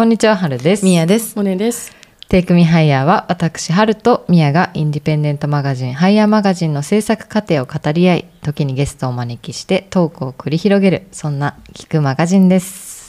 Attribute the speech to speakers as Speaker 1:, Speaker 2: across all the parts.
Speaker 1: んにちは、はるです。
Speaker 2: みやです。
Speaker 3: モネです。
Speaker 1: テイクミハイヤーは私はるとみやがインディペンデントマガジンハイヤーマガジンの制作過程を語り合い、時にゲストをお招きしてトークを繰り広げる、そんな聞くマガジンです。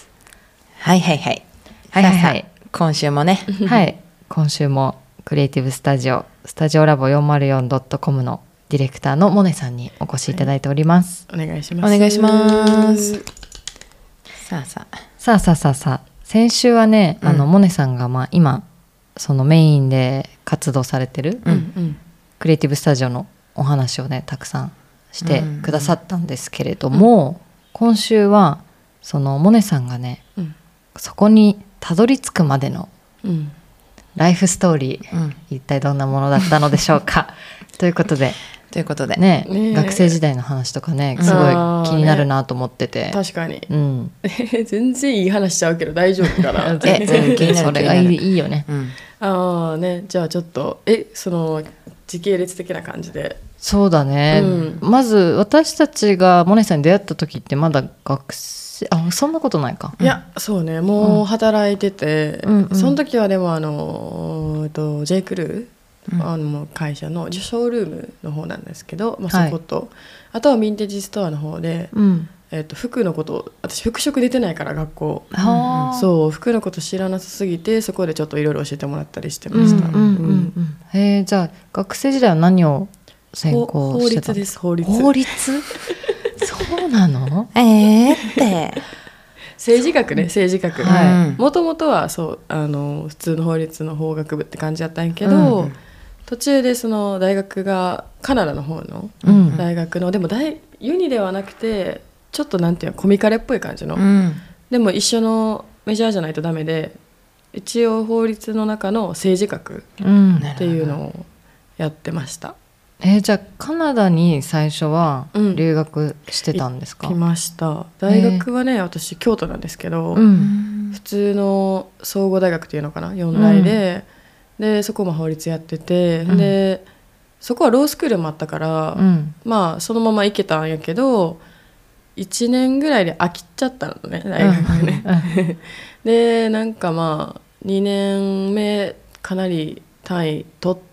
Speaker 2: はいはいはい
Speaker 1: はいはいはい。
Speaker 2: 今週もね
Speaker 1: はい、今週もクリエイティブスタジオラボ 404.com のディレクターのモネさんにお越しいただいております。
Speaker 3: お願いします。
Speaker 2: お願いします。さ
Speaker 1: さあ先週はね、モネさんが今そのメインで活動されてるクリエイティブスタジオのお話をねたくさんしてくださったんですけれども、今週はそのモネさんがね、そこにたどり着くまでのライフストーリー、一体どんなものだったのでしょうかということでね、学生時代の話とかねすごい気になるなと思ってて、
Speaker 3: 確かに、全然いい話しちゃうけど大丈夫かな
Speaker 1: それがいいよね、
Speaker 3: じゃあちょっとその時系列的な感じで。
Speaker 1: そうだね、まず私たちがモネさんに出会った時ってまだ学生、そんなことないか。
Speaker 3: いやそうね、もう働いてて、その時はでもJ. クルー会社のショールームの方なんですけど、そこと、あとはヴィンテージストアの方で、服のこと私服飾出てないから学校、そう服のこと知らなさすぎてそこでちょっといろいろ教えてもらったりしてました。
Speaker 1: じゃあ学生時代は何を専攻してたの？
Speaker 3: 法律。
Speaker 1: そうなの？
Speaker 2: って
Speaker 3: 政治学、もともとはそう普通の法律の法学部って感じだったんやけど、途中でその大学がカナダの方の大学の、でもユニではなくてちょっとなんていうのコミカレっぽい感じの、でも一緒のメジャーじゃないとダメで、一応法律の中の政治学っていうのをやってました。
Speaker 1: じゃあカナダに最初は留学してたんですか？
Speaker 3: 来ました。大学はね、私京都なんですけど、普通の総合大学っていうのかな、4大で、でそこも法律やってて、でそこはロースクールもあったから、そのまま行けたんやけど1年ぐらいで飽きちゃったのね、大学ね。でなんか2年目かなり単位取って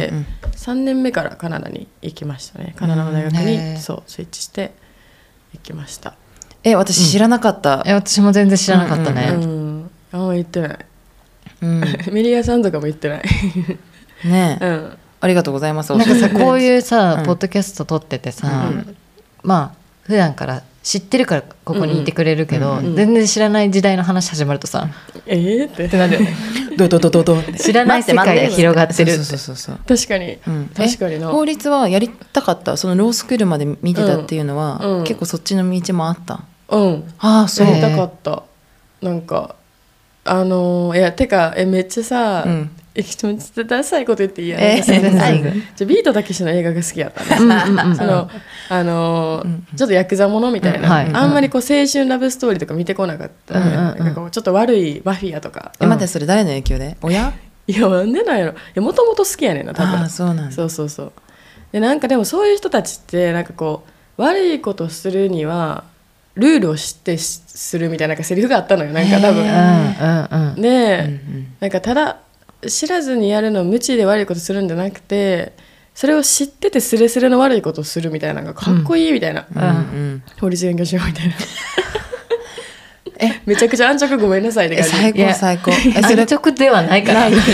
Speaker 3: 、3年目からカナダに行きましたね。カナダの大学に、スイッチして行きました。
Speaker 2: 私知らなかった。
Speaker 1: 私も全然知らなかったね。
Speaker 3: あんま行ってない。メリアさんとかも行ってない
Speaker 2: ねえ、ありがとうございます。
Speaker 1: なんかさこういうさ、ポッドキャスト撮っててさ、普段から知ってるからここにいてくれるけど、全然知らない時代の話始まるとさ
Speaker 3: って
Speaker 1: なるよね。知らない世界が広がってる。
Speaker 2: そう
Speaker 3: 確かに、確かにな。
Speaker 2: 法律はやりたかった。そのロースクールまで見てたっていうのは、結構そっちの道もあった。
Speaker 3: そうやりたかった。なんかいやてかめっちゃさ、ちょっとダサいこと言っていいやね。ビートたけしの映画が好きやったね。そのちょっとヤクザものみたいな、あんまりこう青春ラブストーリーとか見てこなかった。なんかちょっと悪いマフィアとか。
Speaker 2: 待って、それ誰の影響で？親？
Speaker 3: いやなんでなんやろ。もともと好きやねんな多分。
Speaker 2: そうなんだ。
Speaker 3: そうでなんかでもそういう人たちってなんかこう悪いことするにはルールを知ってするみたいなセリフがあったのよ、なんか多分。で、なんかただ知らずにやるの無知で悪いことするんじゃなくて、それを知っててスレスレの悪いことをするみたいなのがかっこいいみたいな、法律勉強しようみたいな。めちゃくちゃ安直ごめんなさいって感じ。
Speaker 2: 最高
Speaker 1: 安直ではないから。
Speaker 3: なんか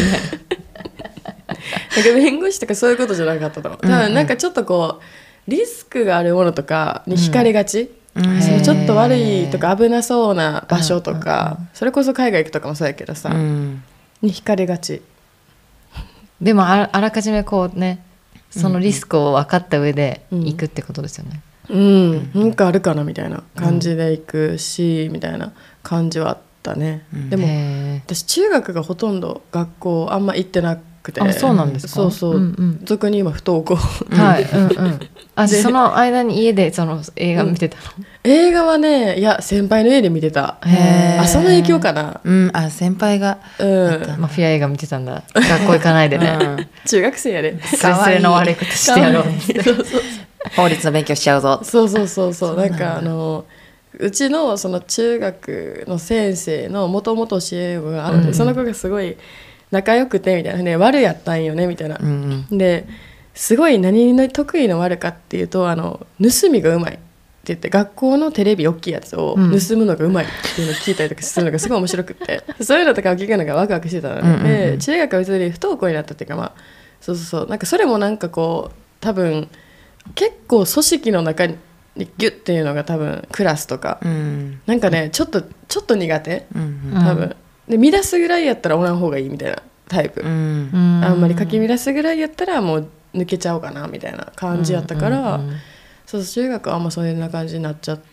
Speaker 3: 弁護士とかそういうことじゃなかったと思う。多分なんかちょっとこうリスクがあるものとかに惹かれがち。ちょっと悪いとか危なそうな場所とか、それこそ海外行くとかもそうやけどさ、に惹かれがち。
Speaker 1: でもあらかじめこうね、そのリスクを分かった上で行くってことですよね。
Speaker 3: なんかあるかなみたいな感じで行くし、みたいな感じはあったね。でも私中学がほとんど学校あんま行ってなくて。
Speaker 1: そうなんですか？
Speaker 3: 俗に今不登校。
Speaker 1: その間に家でその映画見てたの？
Speaker 3: 映画はね、いや先輩の家で見てた。その影響かな。
Speaker 2: 先輩が
Speaker 1: マフィア映画見てたんだ。学校行かないでね。
Speaker 3: 中学生やで。
Speaker 1: スレスレの悪いことしてやろう。
Speaker 2: 法律の勉強しちゃうぞ。
Speaker 3: そうなんかうちのその中学の先生のもともと教え子があって、その子がすごい仲良くてみたいなね、悪やったんよねみたいな、ですごい何の得意の悪かっていうと盗みがうまいって言って、学校のテレビ大きいやつを盗むのがうまいっていうのを聞いたりとかするのがすごい面白くってそういうのとかを聞くのがワクワクしてたので、で中学は別に不登校になったっていうか、まあそうなんかそれもなんかこう多分結構組織の中にギュッっていうのが多分クラスとか、なんかねちょっと苦手、多分で乱すぐらいやったらおらん方がいいみたいなタイプ、あんまりかき乱すぐらいやったらもう抜けちゃおうかなみたいな感じやったから、そう中学はあんまそういう感じになっちゃって、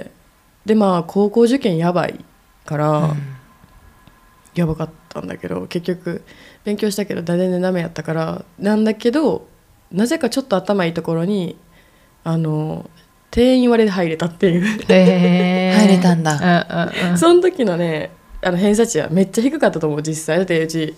Speaker 3: でまあ高校受験やばいから、やばかったんだけど結局勉強したけど全然ダメやったからなんだけど、なぜかちょっと頭いいところに定員割れで入れたっていう入
Speaker 2: れたんだ、
Speaker 3: その時のね偏差値はめっちゃ低かったと思う実際。だってうち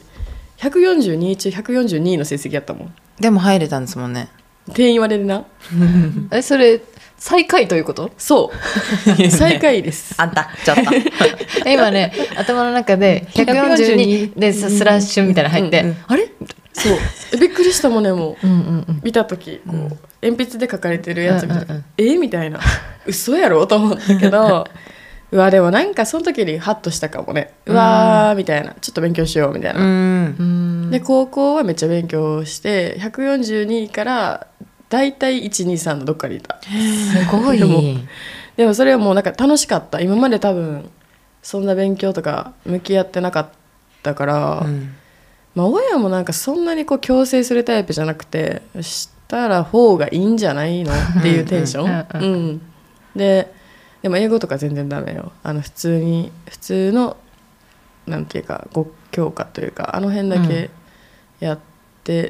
Speaker 3: 142中142の成績やったもん。
Speaker 2: でも入れたんですもんね、
Speaker 3: 定員割れでな
Speaker 1: それ最下位ということ？
Speaker 3: そう最下位です
Speaker 2: あんたちょっと
Speaker 1: 今ね頭の中で142でスラッシュみたいなの入って、あれ
Speaker 3: そうびっくりしたもんね。もう、見た時こう、鉛筆で書かれてるやつ見た時、みたいな嘘やろと思ったけどうわでもなんかその時にハッとしたかもね。うわーみたいな、ちょっと勉強しようみたいな。で高校はめっちゃ勉強して142からだいたい123のどっかにいた。
Speaker 1: すごい。
Speaker 3: でもそれはもうなんか楽しかった。今まで多分そんな勉強とか向き合ってなかったから、まあ、親もなんかそんなにこう強制するタイプじゃなくて、したら方がいいんじゃないのっていうテンション。でも英語とか全然ダメよ。普通のなんていうか5教科というかあの辺だけやって、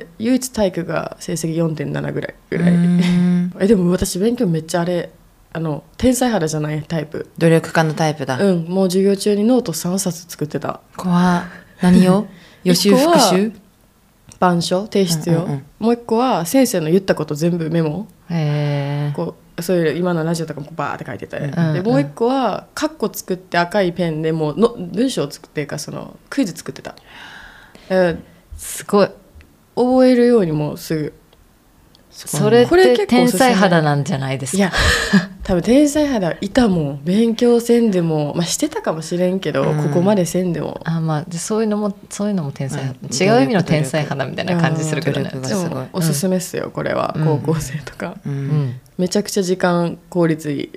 Speaker 3: 唯一体育が成績 4.7 ぐらいでも私勉強めっちゃ天才肌じゃないタイプ。
Speaker 2: 努力家のタイプだ。
Speaker 3: もう授業中にノート3冊作ってた。
Speaker 2: 怖何よ予習復習
Speaker 3: 板書提出用、もう一個は先生の言ったこと全部メモ、こうそういう今のラジオとかもバーって書いてて、でもう一個はカッコ作って赤いペンでもうの文章を作ってかそのクイズ作ってた。
Speaker 1: すごい
Speaker 3: 覚えるようにもうすぐ。
Speaker 1: それって天才肌なんじゃないですか。
Speaker 3: いや多分天才肌いたもん。勉強せんでも、まあ、してたかもしれんけど、ここまでせんでも
Speaker 1: まあ、そういうのも天才肌、違う意味の天才肌みたいな感じするけどね。
Speaker 3: でもおすすめっすよこれは、高校生とか、めちゃくちゃ時間効率いい、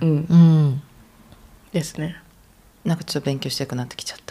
Speaker 3: ですね。
Speaker 2: なんかちょっと勉強したくなってきちゃった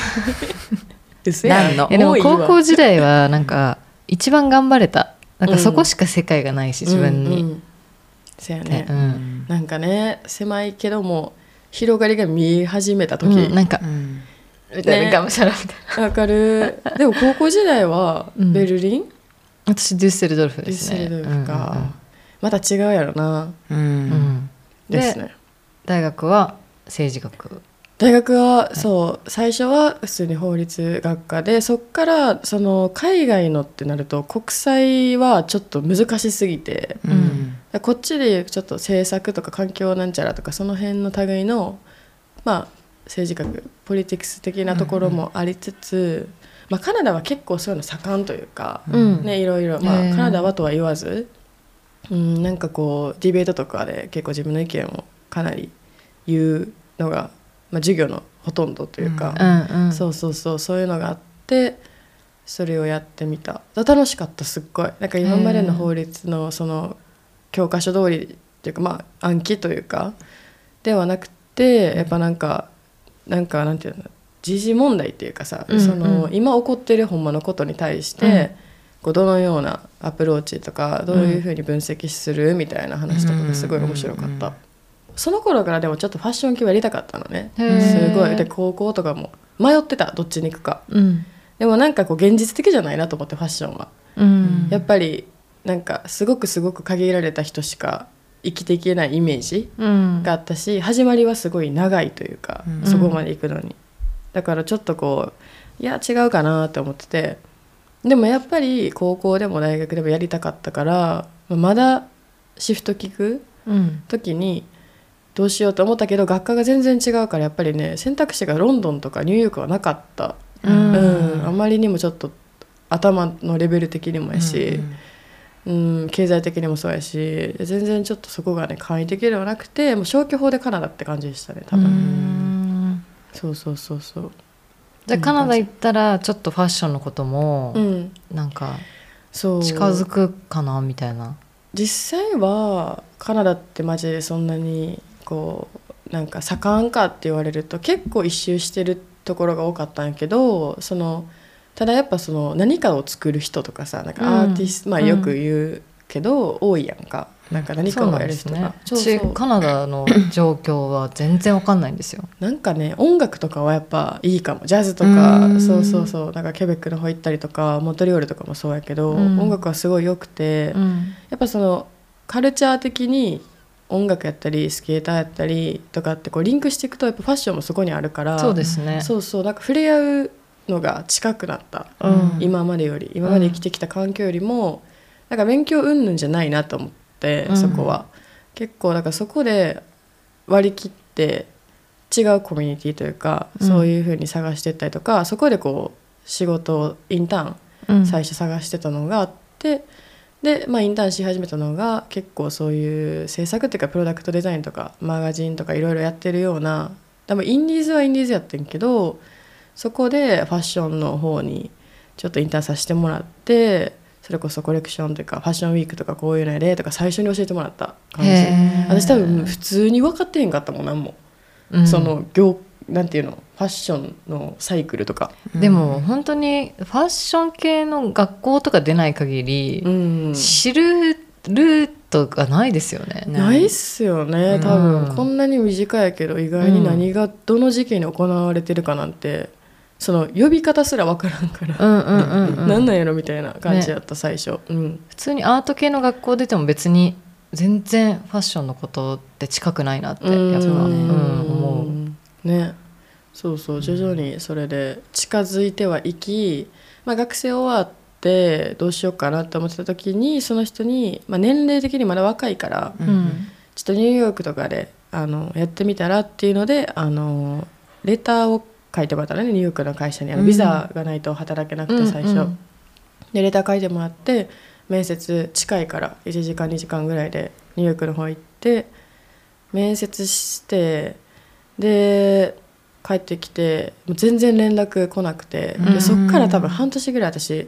Speaker 1: でも高校時代はなんか一番頑張れた。なんかそこしか世界がないし、自分に。
Speaker 3: そうやね、なんかね狭いけども広がりが見え始めた時、
Speaker 1: なんか、みたいながむしゃらみたいな。
Speaker 3: わかる。でも高校時代はベルリン、
Speaker 1: 私デュッセルドルフですね。
Speaker 3: デュッセルドルフか、また違うやろな。ですね。
Speaker 1: 大学は政治学。
Speaker 3: 大学はそう最初は普通に法律学科で、そっからその海外のってなると国際はちょっと難しすぎて、こっちでちょっと政策とか環境なんちゃらとかその辺の類の、まあ、政治学ポリティクス的なところもありつつ、まあ、カナダは結構そういうの盛んというか、いろいろ、まあ、カナダはとは言わず、なんかこうディベートとかで結構自分の意見をかなり言うのが、まあ、授業のほとんどというか、そういうのがあって、それをやってみた。楽しかった。すっごいなんか今までの法律のその教科書通りっていうか、まあ暗記というかではなくて、やっぱなんかなんていうの、時事問題っていうかさ、その今起こってるほんまのことに対して、こうどのようなアプローチとかどういうふうに分析するみたいな話とかがすごい面白かった。その頃からでもちょっとファッション系はやりたかったのね。すごい。で高校とかも迷ってた、どっちに行くか、でもなんかこう現実的じゃないなと思って、ファッションは、やっぱりなんかすごく限られた人しか生きていけないイメージがあったし、始まりはすごい長いというか、そこまで行くのに。だからちょっとこういや違うかなって思ってて、でもやっぱり高校でも大学でもやりたかったから、まだシフト聞く時にどうしようと思ったけど学科が全然違うからやっぱりね選択肢がロンドンとかニューヨークはなかった、あまりにもちょっと頭のレベル的にもやし、経済的にもそうやし全然ちょっとそこがね簡易的ではなくてもう消去法でカナダって感じでしたね多分。そうそうそうそう。
Speaker 1: じゃあカナダ行ったらちょっとファッションのこともなんか近づくかなみたいな。
Speaker 3: 実際はカナダってマジでそんなにこうなんか盛んかって言われると結構一周してるところが多かったんやけど、ただやっぱ何かを作る人とかさなんかアーティスト、よく言うけど、多いやんか。なんか何かをやる人が。
Speaker 1: 私カナダの状況は全然わかんないんですよ。
Speaker 3: なんかね音楽とかはやっぱいいかも。ジャズとかそうそうそうなんかケベックの方行ったりとかモントリオールとかもそうやけど、音楽はすごい良くて、やっぱカルチャー的に音楽やったりスケーターやったりとかってこうリンクしていくとやっぱファッションもそこにあるから、
Speaker 1: そうですね。
Speaker 3: そうそうなんか触れ合うのが近くなった、今まで生きてきた環境よりもなんか勉強云々じゃないなと思って、そこは結構だからそこで割り切って違うコミュニティというか、そういう風に探していったりとか、そこでこう仕事をインターン最初探してたのがあって、で、インターンし始めたのが結構そういう制作っていうかプロダクトデザインとかマガジンとかいろいろやってるような、多分インディーズはインディーズやってんけど、そこでファッションの方にちょっとインターンさせてもらって、それこそコレクションというかファッションウィークとかこういうのやれとか最初に教えてもらった感じ。私多分普通に分かってへんかったもん何も、なんていうのファッションのサイクルとか。
Speaker 1: でも本当にファッション系の学校とか出ない限り、知るルートがないですよね。
Speaker 3: ないっすよね多分、こんなに短いけど意外に何がどの時期に行われてるかなんて、その呼び方すら分からんから何なんやろみたいな感じだった、最初、普
Speaker 1: 通にアート系の学校出ても別に全然ファッションのことって近くないなってやっぱ思う
Speaker 3: ね。そうそう徐々にそれで近づいてはいき、学生終わってどうしようかなって思ってた時にその人に、年齢的にまだ若いから、ちょっとニューヨークとかでやってみたらっていうのでレターを書いてもらったね、ニューヨークの会社にビザがないと働けなくて最初、でレター書いてもらって面接近いから1時間2時間ぐらいでニューヨークの方行って面接して、で帰ってきてもう全然連絡来なくて、でそっから多分半年ぐらい私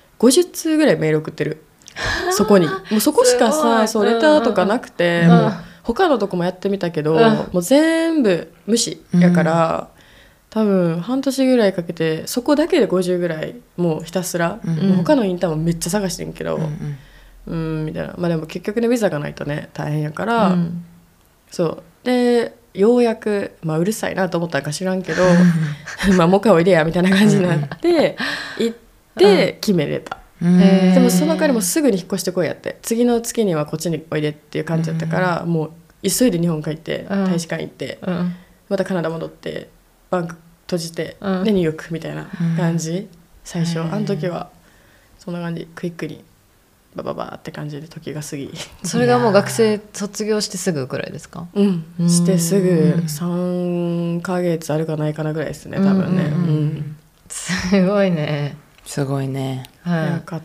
Speaker 3: 50通ぐらいメール送ってるそこにもうそこしかさそうレターとかなくて、もう他のとこもやってみたけど、もう全部無視やから、多分半年ぐらいかけてそこだけで50ぐらいもうひたすら、もう他のインターンもめっちゃ探してんけど、みたいな。でも結局ねビザがないとね大変やから、そうでようやく、うるさいなと思ったんか知らんけどもう一回おいでやみたいな感じになって行って決めれた。でもその代わりもすぐに引っ越してこいやって、次の月にはこっちにおいでっていう感じだったから、もう急いで日本帰って大使館行って、またカナダ戻ってバンク閉じて、でニューヨークみたいな感じ、最初あの時はそんな感じ、クイックにバババって感じで時が過ぎ。
Speaker 1: それがもう学生卒業してすぐくらいですか？
Speaker 3: してすぐ3ヶ月あるかないかなぐらいですね多分ね。
Speaker 1: すごいね。
Speaker 2: すごいね。
Speaker 3: よかった。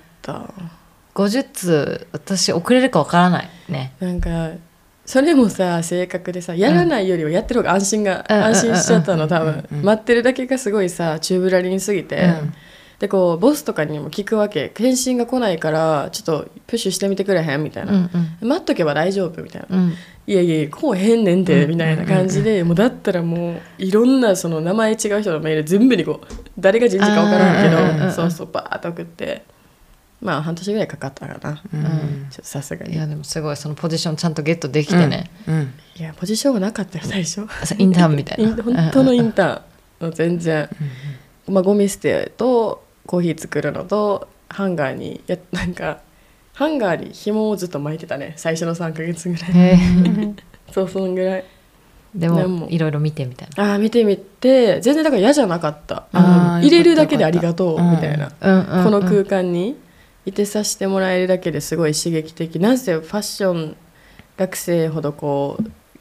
Speaker 1: 50通私遅れるかわからないね。
Speaker 3: なんかそれもさ性格でさ、やらないよりはやってる方が安心しちゃったの多分。待ってるだけがすごいさ宙ぶらりんすぎて、でこうボスとかにも聞くわけ、返信が来ないからちょっとプッシュしてみてくれへんみたいな、待っとけば大丈夫みたいな、いやいやこうへんねんてみたいな感じで、もうだったらもういろんなその名前違う人のメール全部にこう誰が人事か分からんけど、そうそうバーッと送って、半年ぐらいかかったかな、ちょっとさすがに。
Speaker 1: いやでもすごいそのポジションちゃんとゲットできてね、
Speaker 3: いやポジションがなかったよ最初
Speaker 1: インターンみたいな
Speaker 3: 本当のインターン全然、ゴミ捨てとコーヒー作るのとハンガーになんかハンガーに紐をずっと巻いてたね最初の3ヶ月ぐらいそうそのぐらい
Speaker 1: でもいろいろ見てみたいな。
Speaker 3: 見てみて全然だから嫌じゃなかった。入れるだけでありがとうみたいな、この空間にいてさせてもらえるだけですごい刺激的。なんせファッション学生ほどこう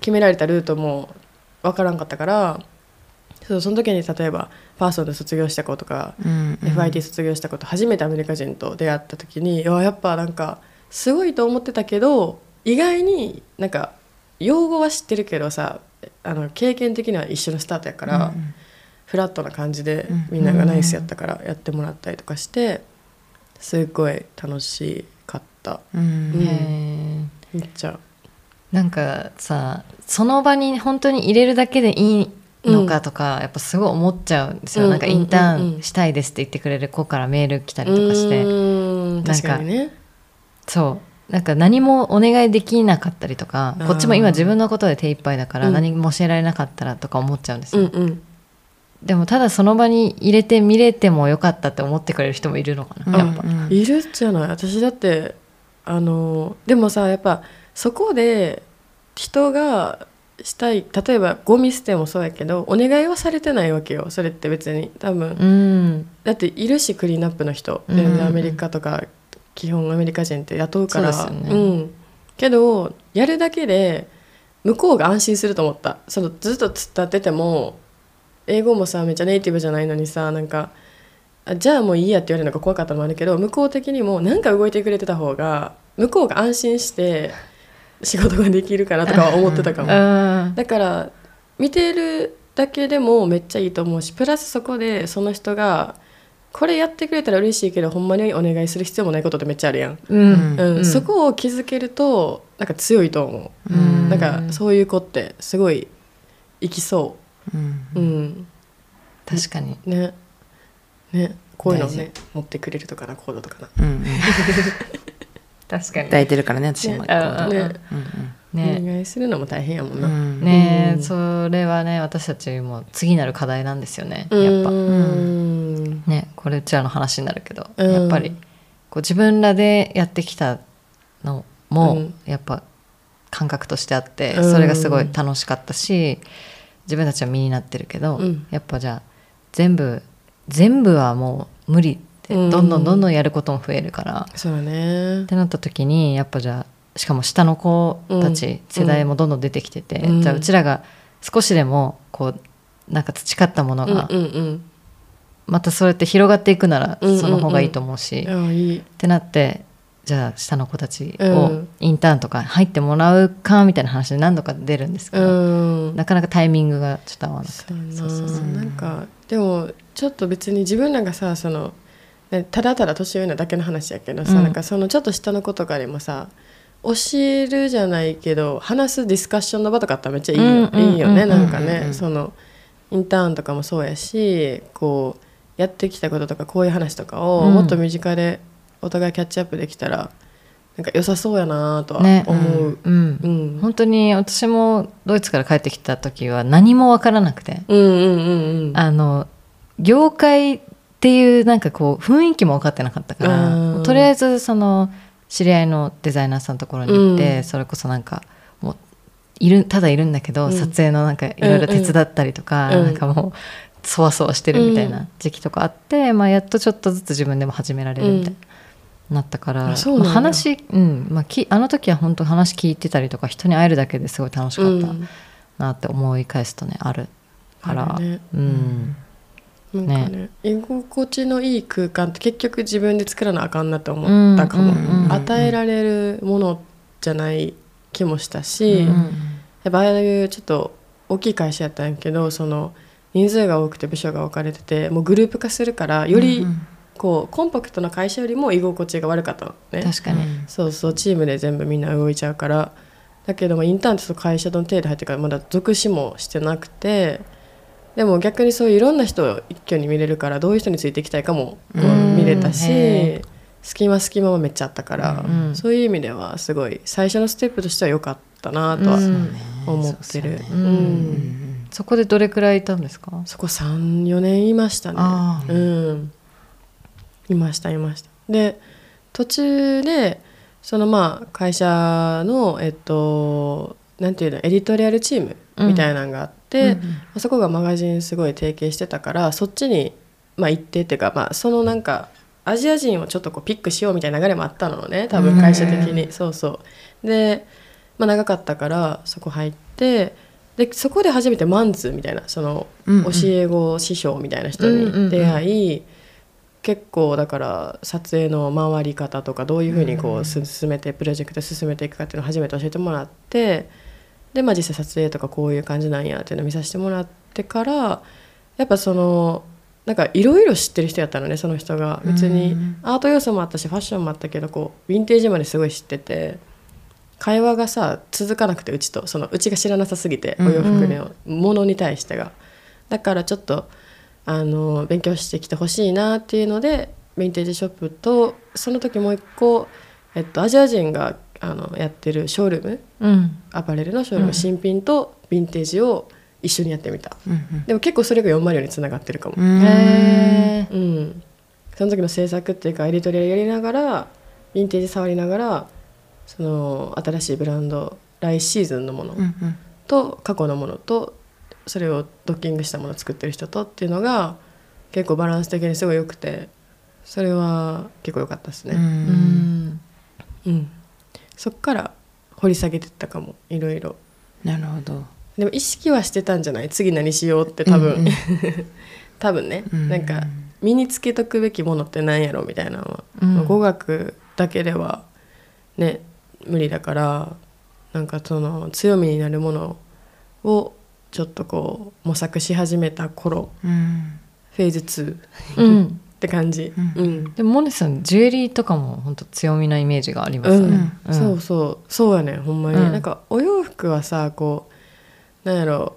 Speaker 3: 決められたルートも分からんかったから、その時に例えばパーソンで卒業した子とか、FIT 卒業した子と初めてアメリカ人と出会った時に、やっぱなんかすごいと思ってたけど、意外になんか用語は知ってるけどさ、経験的には一緒のスタートやから、フラットな感じでみんながナイスやったからやってもらったりとかして、すっごい楽しかった。めっちゃ
Speaker 1: なんかさ、その場に本当に入れるだけでいいのかとか、やっぱすごい思っちゃうんですよ。なんかインターンしたいですって言ってくれる子からメール来たりとかして、
Speaker 3: 確かにね。
Speaker 1: そうなんか何もお願いできなかったりとか、こっちも今自分のことで手一杯だから何も教えられなかったらとか思っちゃうんですよ。でもただその場に入れて見れてもよかったって思ってくれる人もいるのかな、やっぱ。
Speaker 3: いるじゃない。私だってでもさ、やっぱそこで人がしたい、例えばゴミ捨てもそうやけどお願いはされてないわけよ。それって別に多分、だっているし、クリーンアップの人全然アメリカとか基本アメリカ人って雇うから、そうですよね。けどやるだけで向こうが安心すると思った。そのずっと突っ立ってても、英語もさめっちゃネイティブじゃないのにさ、なんかじゃあもういいやって言われるのが怖かったのもあるけど、向こう的にもなんか動いてくれてた方が向こうが安心して仕事ができるかなとかは思ってたかも。だから見てるだけでもめっちゃいいと思うし、プラスそこでその人がこれやってくれたら嬉しいけどほんまにお願いする必要もないことってめっちゃあるやん。そこを気づけるとなんか強いと思う。なんかそういう子ってすごいいきそう。
Speaker 1: 確かに
Speaker 3: ね、こういうのをね持ってくれるとかな、コードとかな。
Speaker 1: 確かに
Speaker 2: 抱いてるからね、私も。
Speaker 3: お願いするのも大変やもんな。
Speaker 1: ね、それはね、私たちも次なる課題なんですよね、やっぱ。ね、これうちらの話になるけど、やっぱりこう自分らでやってきたのもやっぱ感覚としてあって、それがすごい楽しかったし、自分たちは身になってるけど、やっぱじゃあ全部はもう無理って、どんどんやることも増えるから、
Speaker 3: そうね
Speaker 1: ってなった時に、やっぱじゃあしかも下の子たち、世代もどんどん出てきてて、じゃあうちらが少しでもこうなんか培ったものが、またそうやって広がっていくならその方がいいと思うし、ってなって、じゃあ下の子たちをインターンとか入ってもらうかみたいな話で何度か出るんですけど、なかなかタイミングがちょっと合わなくて。
Speaker 3: なんかでもちょっと別に自分らがさ、そのただただ年上なだけの話やけどさ、なんかそのちょっと下の子とかでもさ、教えるじゃないけど話すディスカッションの場とかあったらめっちゃいいよね。なんかね、そのインターンとかもそうやし、こうやってきたこととかこういう話とかをもっと身近でお互いキャッチアップできたらなんか良さそうやなとは思う。
Speaker 1: 本当に私もドイツから帰ってきた時は何も分からなくて、業界っていうなんかこう雰囲気も分かってなかったから、とりあえずその知り合いのデザイナーさんのところに行って、それこそなんかもうただいるんだけど、撮影のなんかいろいろ手伝ったりとか、なんかもうそわそわしてるみたいな時期とかあって、やっとちょっとずつ自分でも始められるみたいな、なったから、話、あの時は本当話聞いてたりとか人に会えるだけですごい楽しかったなって思い返すとね、あるから、
Speaker 3: なんかね、居心地のいい空間って結局自分で作らなあかんなと思ったかも。与えられるものじゃない気もしたし、やっぱああいうちょっと大きい会社やったんやけど、その人数が多くて部署が分かれてて、もうグループ化するからよりこうコンパクトな会社よりも居心地が悪かったのね。
Speaker 1: 確かに、
Speaker 3: そうそう、チームで全部みんな動いちゃうから。だけどもインターンって会社の手で入ってからまだ属しもしてなくて、でも逆にそういういろんな人を一挙に見れるから、どういう人についていきたいかもこう見れたし、隙間もめっちゃあったから、そういう意味ではすごい最初のステップとしては良かったなとは思ってる。
Speaker 1: そこでどれくらいいたんですか？
Speaker 3: そこ 3,4 年いましたね。いましたで、途中でその会社のなんていうの、エディトリアルチームみたいなのがあって、そこがマガジンすごい提携してたから、そっちに行ってっていうか、そのなんかアジア人をちょっとこうピックしようみたいな流れもあったのね、多分会社的に。そうそうで、 まあ、長かったからそこ入って、でそこで初めてマンツーみたいなその教え子師匠みたいな人に出会い、結構だから撮影の回り方とかどういうふうにこう進めてプロジェクト進めていくかっていうのを初めて教えてもらって、で、まあ、実際撮影とかこういう感じなんやっていうのを見させてもらってから、やっぱそのなんかいろいろ知ってる人やったのね、その人が。別にアート要素もあったしファッションもあったけど、こうヴィンテージまですごい知ってて、会話がさ続かなくて、うちとそのうちが知らなさすぎて、お洋服のものに対してが、だからちょっと勉強してきてほしいなっていうので、ヴィンテージショップとその時もう一個、アジア人がやってるショールーム、アパレルのショールーム、新品とヴィンテージを一緒にやってみた、でも結構それが404につながってるかも。へー、その時の制作っていうかエディトリアルやりながらヴィンテージ触りながら、その新しいブランド、来シーズンのものと過去のものとそれをドッキングしたものを作ってる人とっていうのが結構バランス的にすごい良くて、それは結構良かったですね。そっから掘り下げてったかも、いろいろ。
Speaker 2: なるほど。
Speaker 3: でも意識はしてたんじゃない、次何しようって多分、多分ね、なんか身につけとくべきものって何やろみたいなのは、語学だけではね無理だから、なんかその強みになるものをちょっとこう模索し始めた頃、フェーズ2、って感じ。
Speaker 1: でもモネさんジュエリーとかも本当強みなイメージがありますよね。
Speaker 3: そうやね、ほんまに、なんかお洋服はさ、こうなんやろ、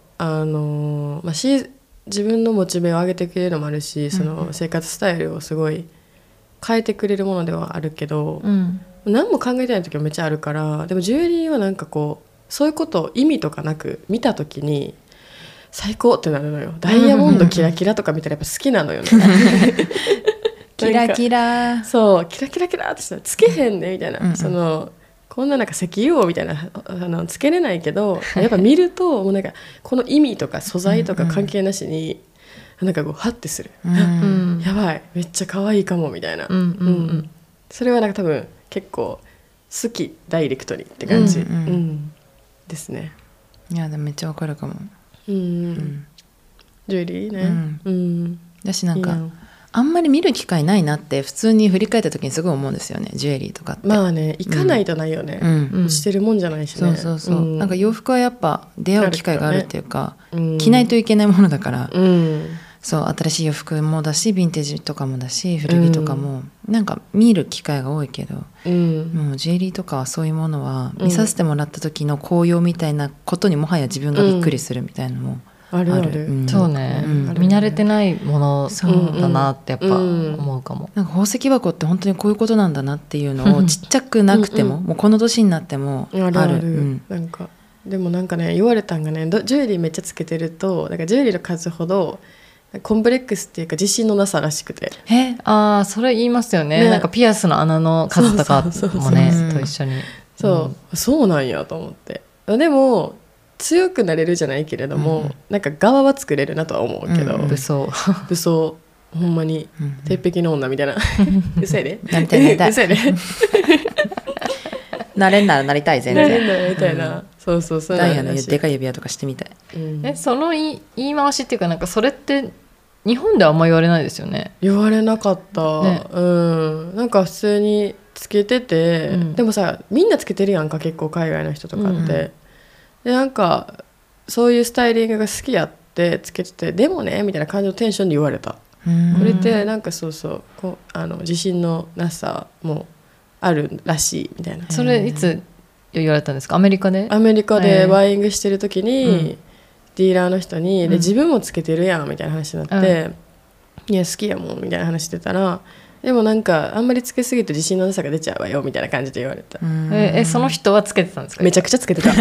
Speaker 3: 自分のモチベを上げてくれるのもあるし、その生活スタイルをすごい変えてくれるものではあるけど、何も考えてない時はめっちゃあるから。でもジュエリーはなんかこうそういうことを意味とかなく見た時に最高ってなるのよ。ダイヤモンドキラキラとか見たらやっぱ好きなのよね。
Speaker 2: キラキラ、
Speaker 3: そうキラキラキラってさつけへんねみたいな、そのこんななんか石油王みたいなつけれないけど、やっぱ見るともうなんかこの意味とか素材とか関係なしに、なんかこうハッてする、やばいめっちゃ可愛いかもみたいな、それはなんか多分結構好き、ダイレクトにって感じ、ですね。
Speaker 2: いやでもめっちゃわかるかも。
Speaker 3: ジュエリーね、
Speaker 2: 私なんかあんまり見る機会ないなって普通に振り返った時にすごい思うんですよね、ジュエリーとかって。
Speaker 3: まあね、行かないとないよね、してるもんじゃないしね。
Speaker 2: なんか洋服はやっぱ出会う機会があるっていうか、着ないといけないものだから、そう新しい洋服もだしヴィンテージとかもだし古着とかも、なんか見る機会が多いけど、もうジュエリーとかはそういうものは見させてもらった時の紅葉みたいなことにもはや自分がびっくりするみたいなのもある。
Speaker 1: そうね、見慣れてないものだなってやっぱ思うかも。
Speaker 2: なんか宝石箱って本当にこういうことなんだなっていうのをちっちゃくなくても、もうこの年になってもある。
Speaker 3: なんかでもなんかね、言われたんがね、ジュエリーめっちゃつけてると、なんかジュエリーの数ほどコンプレックスっていうか自信のなさらしくて。
Speaker 1: それ言いますよね。なんかピアスの穴の数とかもねと一緒に。
Speaker 3: そうなんやと思って。でも強くなれるじゃないけれども、なんか側は作れるなとは思うけど、武装ほんまに鉄壁の女みたいな。うせえで
Speaker 2: なりたい。
Speaker 3: うせえで
Speaker 2: なれんならなりたい、全然
Speaker 3: なれたいな。そう
Speaker 2: ダイヤのでかい指輪とかしてみた
Speaker 1: い。その言い回しっていうか、なんかそれって日本ではあんま言われないですよね。
Speaker 3: 言われなかった、なんか普通につけてて、でもさみんなつけてるやんか、結構海外の人とかって、でなんかそういうスタイリングが好きやってつけてて、でもねみたいな感じのテンションで言われた。これってなんかこう自信のなさもあるらしいみたいな。
Speaker 1: それいつ言われたんですか？アメリカで
Speaker 3: バイイングしてる時に、ディーラーの人にで自分もつけてるやんみたいな話になって、いや好きやもんみたいな話してたら、でもなんかあんまりつけすぎると自信のなさが出ちゃうわよみたいな感じで言われた。
Speaker 1: その人はつけてたんですか？
Speaker 3: めちゃくちゃつけてた。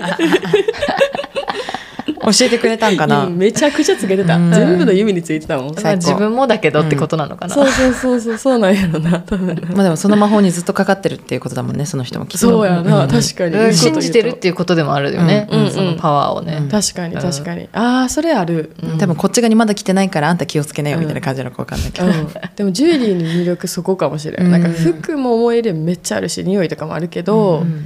Speaker 2: 教えてくれたんかな。
Speaker 3: めちゃくちゃつけてた。全部の指についてたもん。
Speaker 1: 自分もだけどってことなのかな。
Speaker 3: そうなんやろな、多分。
Speaker 2: まあでもその魔法にずっとかかってるっていうことだもんね、その人もきっと。
Speaker 3: そうやな、確かに。
Speaker 1: 信じてるっていうことでもあるよね、そのパワーをね。
Speaker 3: 確かに。それある。
Speaker 2: 多分こっち側にまだ来てないからあんた気をつけなよみたいな感じなのか分かんないけど。
Speaker 3: でもジュエリーの魅力そこかもしれない。なんか服も思い入れめっちゃあるし、匂いとかもあるけど、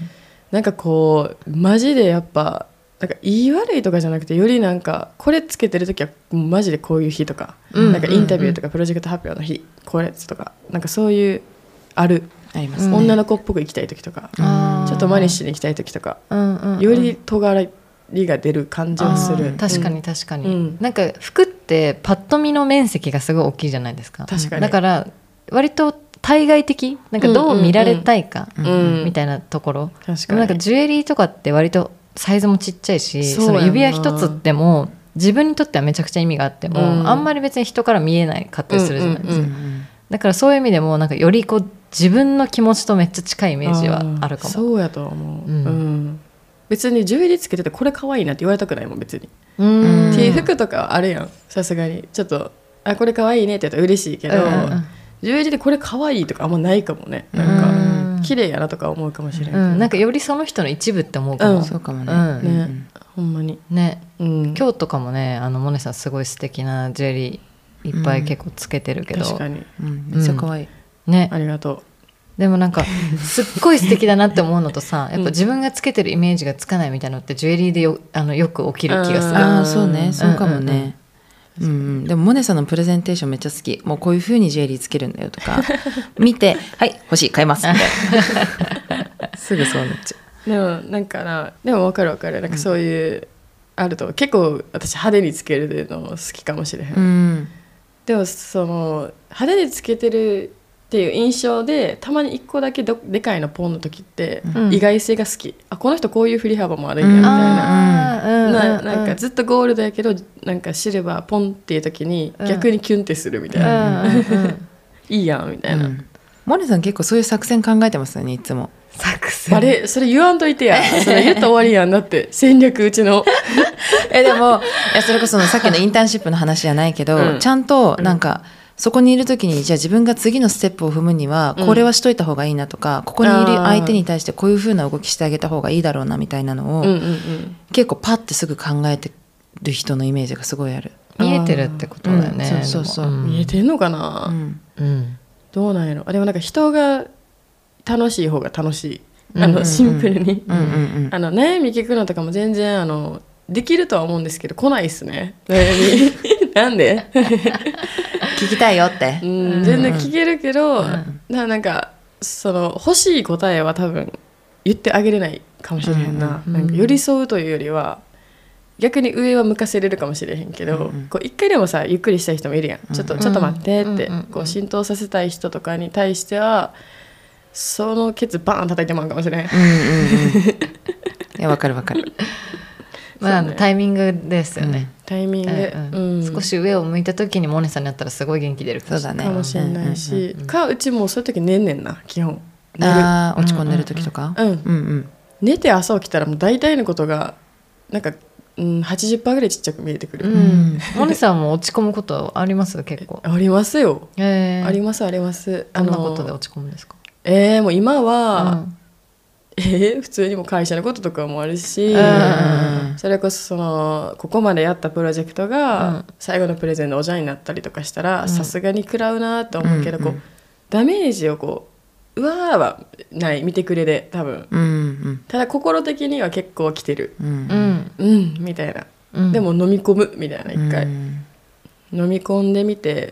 Speaker 3: なんかこうマジでやっぱなんか言い悪いとかじゃなくて、よりなんかこれつけてる時はマジでこういう日とか、なんかインタビューとかプロジェクト発表の日これとか、なんかそういうありますね。女の子っぽく行きたい時とか、ちょっとマニッシュに行きたい時とか、より尖りが出る感じはする。
Speaker 1: 確かに確かに、なんか服ってパッと見の面積がすごい大きいじゃないですか。
Speaker 3: 確かに。
Speaker 1: だから割と対外的、なんかどう見られたいかみたいなところ、
Speaker 3: 確かに。
Speaker 1: なんかジュエリーとかって割とサイズもちっちゃいし、その指輪一つっても自分にとってはめちゃくちゃ意味があっても、あんまり別に人から見えないかったりするじゃないですか。だからそういう意味でもなんかよりこう自分の気持ちとめっちゃ近いイメージはあるかも。
Speaker 3: そうやと思う、別にジュエリーつけててこれ可愛いなって言われたくないもん別に。っていう服とかあるやん、さすがにちょっとこれ可愛いねって言ったら嬉しいけど、ジュエリーでこれ可愛いとかあんまないかもね。なんか綺麗やなとか思うかもしれない、
Speaker 1: なんかよりその人の一部って思うかも。
Speaker 2: そうかも
Speaker 3: ね、ほんまに
Speaker 1: ね、今日とかもね、モネさんすごい素敵なジュエリーいっぱい結構つけてるけど、
Speaker 3: 確かに、
Speaker 2: めっちゃ可愛い
Speaker 1: ね。
Speaker 3: ありがとう。
Speaker 1: でもなんかすっごい素敵だなって思うのとさ、やっぱ自分がつけてるイメージがつかないみたいなのってジュエリーでよく起きる気がする。
Speaker 2: そうね、そうかもね。でもモネさんのプレゼンテーションめっちゃ好き。もうこういう風にジュエリーつけるんだよとか見てはい欲しい買いますみたいなすぐそうなっちゃ
Speaker 3: う。でもなんかな、でも分かる分かる。なんかそういう、あると結構私派手につけるの好きかもしれへん、でもその派手につけてるっていう印象でたまに1個だけでかいのポンの時って意外性が好き、この人こういう振り幅もあるんやみたいな、なんかずっとゴールドやけどなんかシルバーポンっていう時に逆にキュンってするみたいな、いいやんみたいな、
Speaker 2: モネさん結構そういう作戦考えてますよね、いつも。
Speaker 1: 作戦
Speaker 3: それ言わんといてやそれ言ったら終わりやん。だって戦略うちの
Speaker 2: でもそれこそさっきのインターンシップの話じゃないけど、ちゃんとなんかそこにいる時にじゃあ自分が次のステップを踏むにはこれはしといた方がいいなとか、ここにいる相手に対してこういう風な動きしてあげた方がいいだろうなみたいなのを、結構パッてすぐ考えてる人のイメージがすごいある。
Speaker 1: 見えてるってことだよね。
Speaker 2: そうそう、
Speaker 3: 見えてんのかな、どうなんやろ。でもなんか人が楽しい方が楽しい、シンプルに、悩み聞くのとかも全然できるとは思うんですけど来ないっすね、悩みなんで
Speaker 2: 聞きたいよって、
Speaker 3: 全然聞けるけど、なんかその欲しい答えは多分言ってあげれないかもしれへんな、なんか寄り添うというよりは逆に上は向かせれるかもしれへんけど、こう一回でもさゆっくりしたい人もいるやん、ちょっと待ってって、こう浸透させたい人とかに対してはそのケツバーン叩いてまうかもしれん。い
Speaker 2: や分かる分かる。
Speaker 1: タイミングですよね、
Speaker 3: タイミング、
Speaker 1: 少し上を向いた時にモネさんになったらすごい元気出る
Speaker 3: かもしれないし、うちもそういう時寝んねんな基本。
Speaker 2: 落ち込んでる時とか、
Speaker 3: 寝て朝起きたらもう大体のことがなんか、80% ぐらいちっちゃく見えてくる。
Speaker 1: モネさんも落ち込むことあります結構。
Speaker 3: ありますよ、ありますあります。
Speaker 1: どんなことで落ち込むんですか？
Speaker 3: もう今は、普通にも会社のこととかもあるし、それこそここまでやったプロジェクトが最後のプレゼンのおじゃんになったりとかしたらさすがに食らうなと思うけど、こうダメージをこうわーはない見てくれで多分、ただ心的には結構来てる、みたいな、でも飲み込むみたいな、一回、飲み込んでみて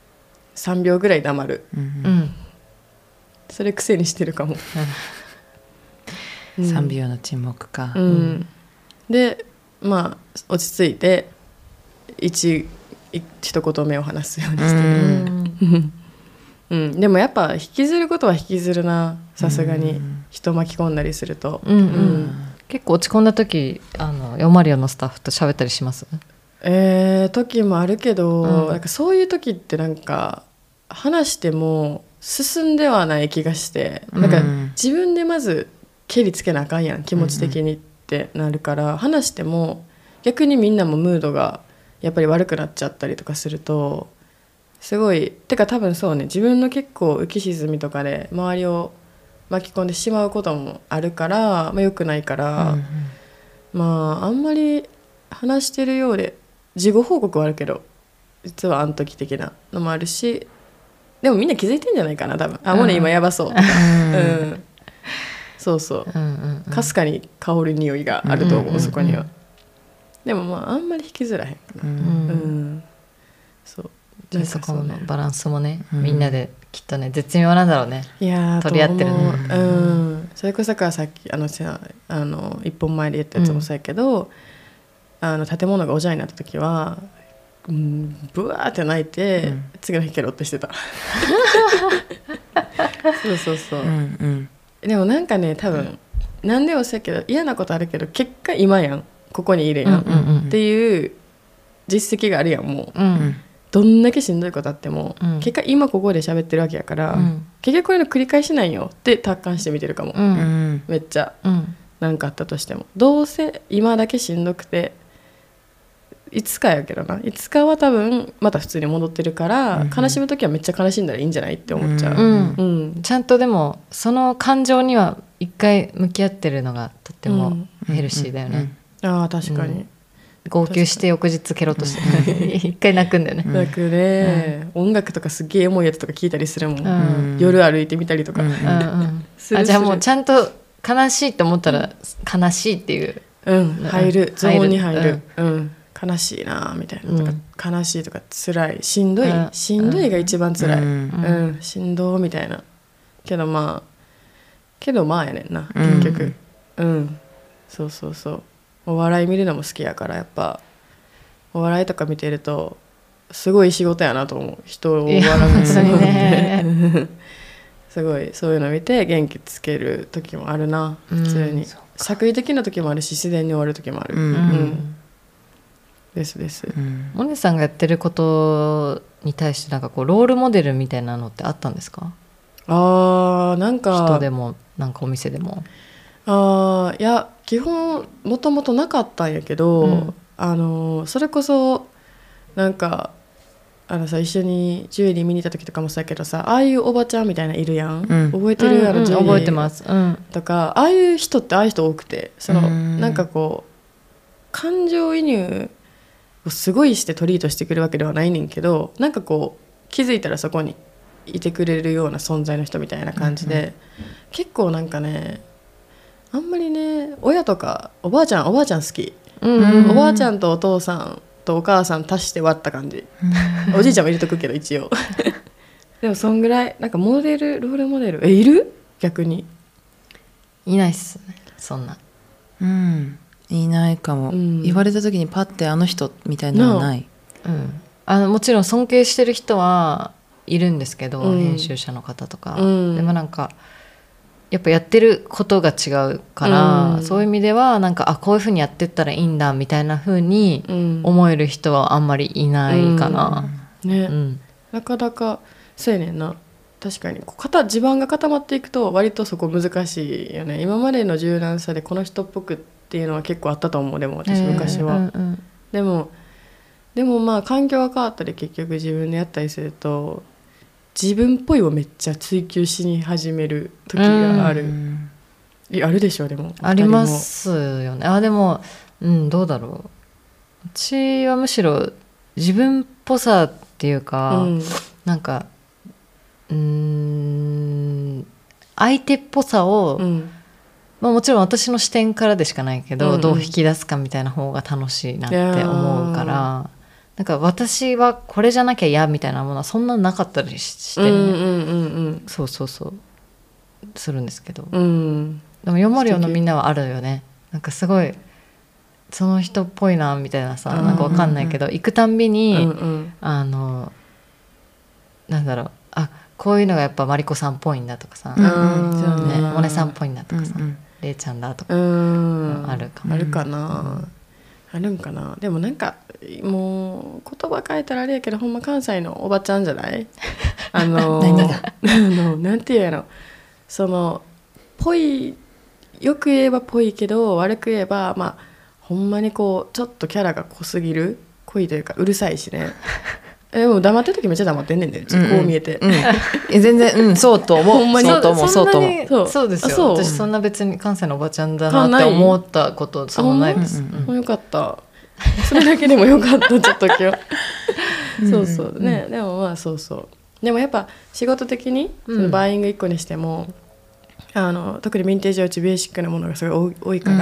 Speaker 3: 3秒ぐらい黙る、それ癖にしてるかも。
Speaker 2: 3秒の沈黙か、
Speaker 3: でまあ落ち着いて一言目を話すようにしてる、でもやっぱ引きずることは引きずるな、さすがに人巻き込んだりすると、
Speaker 1: 結構落ち込んだ時ヨマリオのスタッフと喋ったりします？
Speaker 3: 時もあるけど、なんかそういう時ってなんか話しても進んではない気がして、なんか自分でまず蹴りつけなあかんやん気持ち的にってなるから、話しても逆にみんなもムードがやっぱり悪くなっちゃったりとかするとすごい、てか多分そうね、自分の結構浮き沈みとかで周りを巻き込んでしまうこともあるから、良くないから、あんまり話してるようで事後報告はあるけど実はあの時的なのもあるし、でもみんな気づいてんじゃないかな多分、モネ今やばそうとか、 そうそう、かすかに香る匂いがあると思う、そこには。でもまああんまり引きずらへんかな。そう
Speaker 1: じゃあそこのバランスもね、みんなできっとね絶妙なんだろうね。
Speaker 3: いや
Speaker 1: 取り合ってるね。
Speaker 3: それこそさっき一本前で言ったやつもそうやけど、建物がお邪魔になった時はブワーって泣いて、次の日ケロッとしてた。そうそう、でもなんかね多分何でもそうやけど嫌なことあるけど結果今やん、ここにいるやん、っていう実績があるやんもう、どんだけしんどいことあっても、結果今ここで喋ってるわけやから、結局こういうの繰り返しないよって達観して見てるかも、めっちゃ、なんかあったとしてもどうせ今だけしんどくていつかやけどな、いつかは多分また普通に戻ってるから、悲しむ時はめっちゃ悲しんだらいいんじゃないって思っちゃう、
Speaker 1: ちゃんとでもその感情には一回向き合ってるのがとってもヘルシーだよね。
Speaker 3: ああ確かに、
Speaker 1: 号泣して翌日ケロッとして一回泣くんだよね。
Speaker 3: 泣くね、音楽とかすげえエモいやつとか聞いたりするもん、夜歩いてみたりとか、
Speaker 1: じゃあもうちゃんと悲しいって思ったら悲しいっていう、
Speaker 3: 入る、ゾーンに入る、悲しいなみたいなとか、悲しいとか辛い、しんどい、しんどいが一番辛い、しんどみたいな、けどまあやねんな結局、そうそうそう、お笑い見るのも好きやから、やっぱお笑いとか見てるとすごい仕事やなと思う、人を笑うすごいねすごいそういうの見て元気つける時もあるな、普通に作為的な時もあるし自然に終わる時もある、ですです。
Speaker 1: モネさんがやってることに対してなんかこうロールモデルみたいなのってあったんですか？
Speaker 3: なんか
Speaker 1: 人でもなんかお店でも。
Speaker 3: いや基本もともとなかったんやけど、それこそなんかさ一緒にジュエリー見に行った時とかもそうやけどさ、ああいうおばちゃんみたいないるやん、覚えてる？
Speaker 1: 覚えてます、
Speaker 3: とか、ああいう人ってああいう人多くて、なんかこう感情移入をすごいしてトリートしてくるわけではないねんけど、なんかこう気づいたらそこにいてくれるような存在の人みたいな感じで、結構なんかね、あんまりね、親とかおばあちゃん好き、おばあちゃんとお父さんとお母さん足して割った感じ、おじいちゃんも入れとくけど一応でもそんぐらいなんかモデル、ロールモデルいる？逆に
Speaker 1: いないっすね、そんな。
Speaker 2: いないかも、言われた時にパッてあの人みたいなのはない、
Speaker 1: もちろん尊敬してる人はいるんですけど、編集者の方とか、でもなんかやっぱやってることが違うから、そういう意味ではなんかこういう風にやってったらいいんだみたいな風に思える人はあんまりいないかな、な
Speaker 3: かなかそうやねんな。確かに地盤が固まっていくと割とそこ難しいよね。今までの柔軟さでこの人っぽくっていうのは結構あったと思う。でも私昔は、でもまあ環境が変わったり結局自分でやったりすると自分っぽいをめっちゃ追求しに始める時がある、あるでしょ。でも
Speaker 1: ありますよね。でもどうだろう、私はむしろ自分っぽさっていうか、なんか相手っぽさを、もちろん私の視点からでしかないけど、どう引き出すかみたいな方が楽しいなって思うから、なんか私はこれじゃなきゃ嫌みたいなものはそんななかったりして、そうするんですけど、でも読まれよのみんなはあるよね。なんかすごいその人っぽいなみたいなさ、なんかわかんないけど、行くたんびに、なんだろう、こういうのがやっぱマリコさんっぽいんだとかさ、モネさんっぽいんだとかさ、レイちゃんだとか、あるかも。
Speaker 3: あるかな、あるんかな。でもなんかもう言葉変えたらあれやけど、ほんま関西のおばちゃんじゃない何がなんていうやろ、そのぽい、よく言えばぽいけど悪く言えばまあほんまにこうちょっとキャラが濃すぎる、濃いというかうるさいしねでも黙ってる時めっちゃ黙ってんねんで、ちょっとこう見えて、
Speaker 2: 全然、そうと思う、
Speaker 1: ほんまに
Speaker 2: そうと思う、そうと思う。
Speaker 1: そうですよ。私そんな別に関西のおばちゃんだなって思ったことそんなないです。
Speaker 3: よかった、それだけでもよかったちょっと今日そうそうね、でもまあそうそう、でもやっぱ仕事的にそのバーイング1個にしても、 特にヴィンテージはうちベーシックなものがすごい多いから、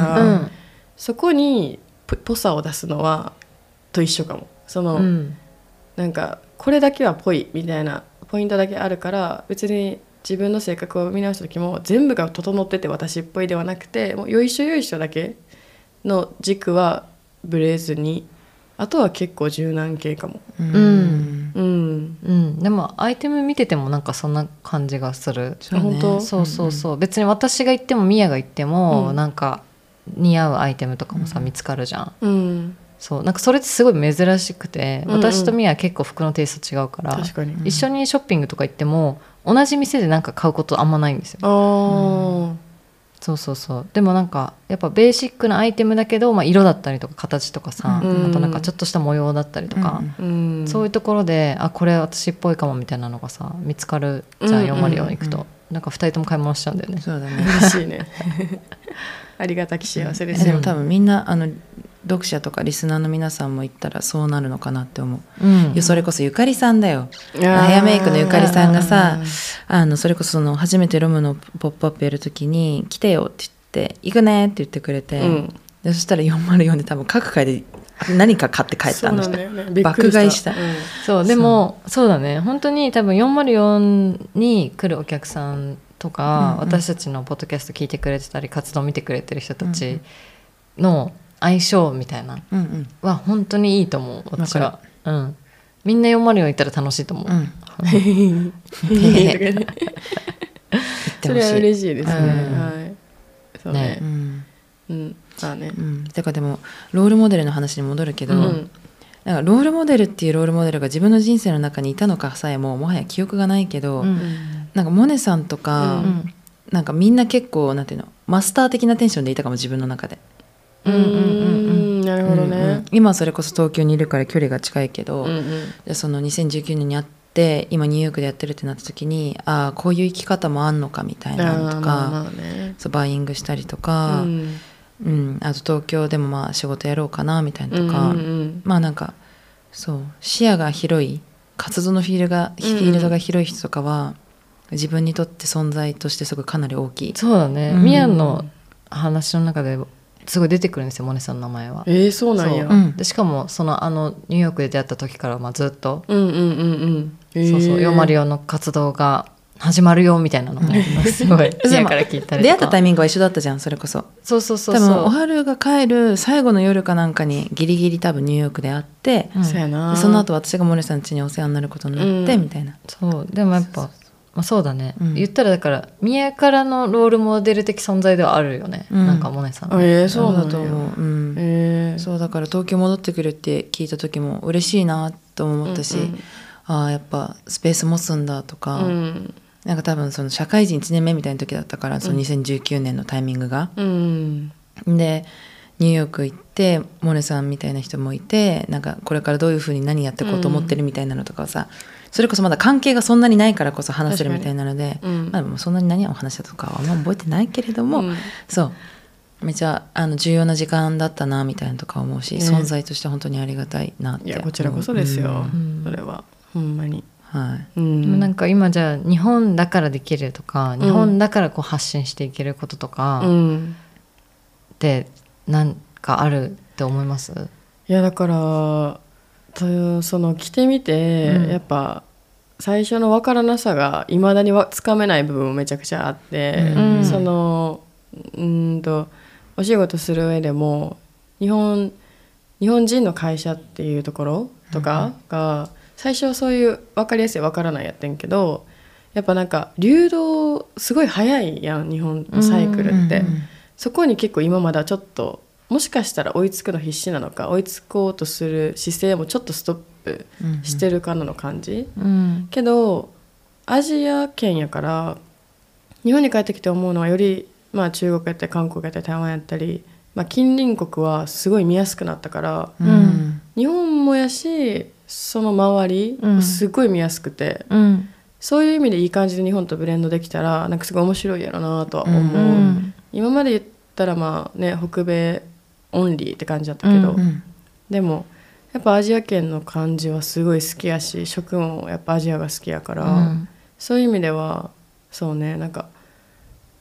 Speaker 3: そこにぽさを出すのはと一緒かも。なんかこれだけはぽいみたいなポイントだけあるから、別に自分の性格を見直した時も全部が整ってて私っぽいではなくて、もうよいしょよいしょだけの軸はブレずに、あとは結構柔軟系かも。
Speaker 1: でもアイテム見ててもなんかそんな感じがする。
Speaker 3: 本当？
Speaker 1: そう、別に私が言ってもミヤが言っても、なんか似合うアイテムとかもさ、見つかるじゃん。そうなんかそれってすごい珍しくて、私とミヤは結構服のテイスト違うから、
Speaker 3: 確かに
Speaker 1: 一緒にショッピングとか行っても同じ店でなんか買うことあんまないんですよ。そうでもなんかやっぱベーシックなアイテムだけど、色だったりとか形とかさ、あとなんかちょっとした模様だったりとか、そういうところでこれ私っぽいかもみたいなのがさ見つかるじゃん、404行くと。なんか2人とも買い物しちゃうんだよね。
Speaker 2: そうだね、
Speaker 3: 嬉しいねありがたき幸せですよ。
Speaker 2: でも多分みんな読者とかリスナーの皆さんも言ったらそうなるのかなって思う。それこそゆかりさんだよ。ヘアメイクのゆかりさんがさ、それこそ初めてロムのポップアップやるときに来てよって言って行くねって言ってくれて、でそしたら404で多分各回で何か買って帰ったんですよ、爆買いした。
Speaker 1: そうでもそうだね、本当に多分404に来るお客さんとか、私たちのポッドキャスト聞いてくれてたり活動見てくれてる人たちの相性みたいなは本当にいいと思う、私は。みんな404行ったら楽しいと思う。
Speaker 3: それは嬉しいですね。そうね。
Speaker 2: だからでもロールモデルの話に戻るけど、なんかロールモデルっていうロールモデルが自分の人生の中にいたのかさえもはや記憶がないけど、なんかモネさんとか、なんかみんな結構なんていうの、マスター的なテンションでいたかも、自分の中で。
Speaker 3: なるほどね。
Speaker 2: 今それこそ東京にいるから距離が近いけど、その2019年に会って今ニューヨークでやってるってなった時に、こういう生き方もあんのかみたいなのとか、そうバイイングしたりとか、あと東京でも仕事やろうかなみたいなとか、なんかそう視野が広い、活動のフィールドが広い人とかは自分にとって存在としてすごいかなり大きい。
Speaker 1: そうだね、ミヤの話の中ですごい出てくるんですよ、モネさんの名前は。
Speaker 3: そうなんや。
Speaker 1: でしかもニューヨークで出会った時からずっと404の活動が始まるよみたいなのもすごい家から聞いたりとか。
Speaker 2: 出会ったタイミングは一緒だったじゃん、それこそ。
Speaker 1: そう
Speaker 2: 多分おはるが帰る最後の夜かなんかにギリギリ多分ニューヨークで会って、その後私がモネさん家にお世話になることになってみたいな。
Speaker 1: そうでもやっぱそうだね、言ったらだから宮からのロールモデル的存在ではあるよね、なんかモネさん。
Speaker 2: そうだと思う。そうだから東京戻ってくるって聞いた時も嬉しいなと思ったし、やっぱスペース持つんだとか、なんか多分その社会人1年目みたいな時だったから、その2019年のタイミングが、でニューヨーク行ってモネさんみたいな人もいて、なんかこれからどういうふうに何やっていこうと思ってるみたいなのとかさ、それこそまだ関係がそんなにないからこそ話せるみたいなので、でもそんなに何を話したとかはあんま覚えてないけれども、そうめっちゃ重要な時間だったなみたいなとか思うし、存在として本当にありがたいなって。
Speaker 3: いやこちらこそですよ、それはほんまに。
Speaker 1: でもなんか今じゃあ日本だからできるとか、日本だからこう発信していけることとかってなんかあるって思います？
Speaker 3: いやだからその着てみて、やっぱ最初の分からなさがいまだにつかめない部分もめちゃくちゃあって、そのお仕事する上でも日本人の会社っていうところとかが最初はそういう分かりやすい分からないやってんけど、やっぱなんか流動すごい早いやん日本のサイクルって、そこに結構今まだちょっともしかしたら追いつくの必死なのか、追いつこうとする姿勢もちょっとストップしてるかなの感じ、けどアジア圏やから日本に帰ってきて思うのは、より中国やったり韓国やったり台湾やったり、近隣国はすごい見やすくなったから、日本もやしその周りすごい見やすくて、そういう意味でいい感じで日本とブレンドできたらなんかすごい面白いやろなとは思う、今まで言ったら北米オンリーって感じだったけど、でもやっぱアジア圏の感じはすごい好きやし、食もやっぱアジアが好きやから、そういう意味ではそうね、なんか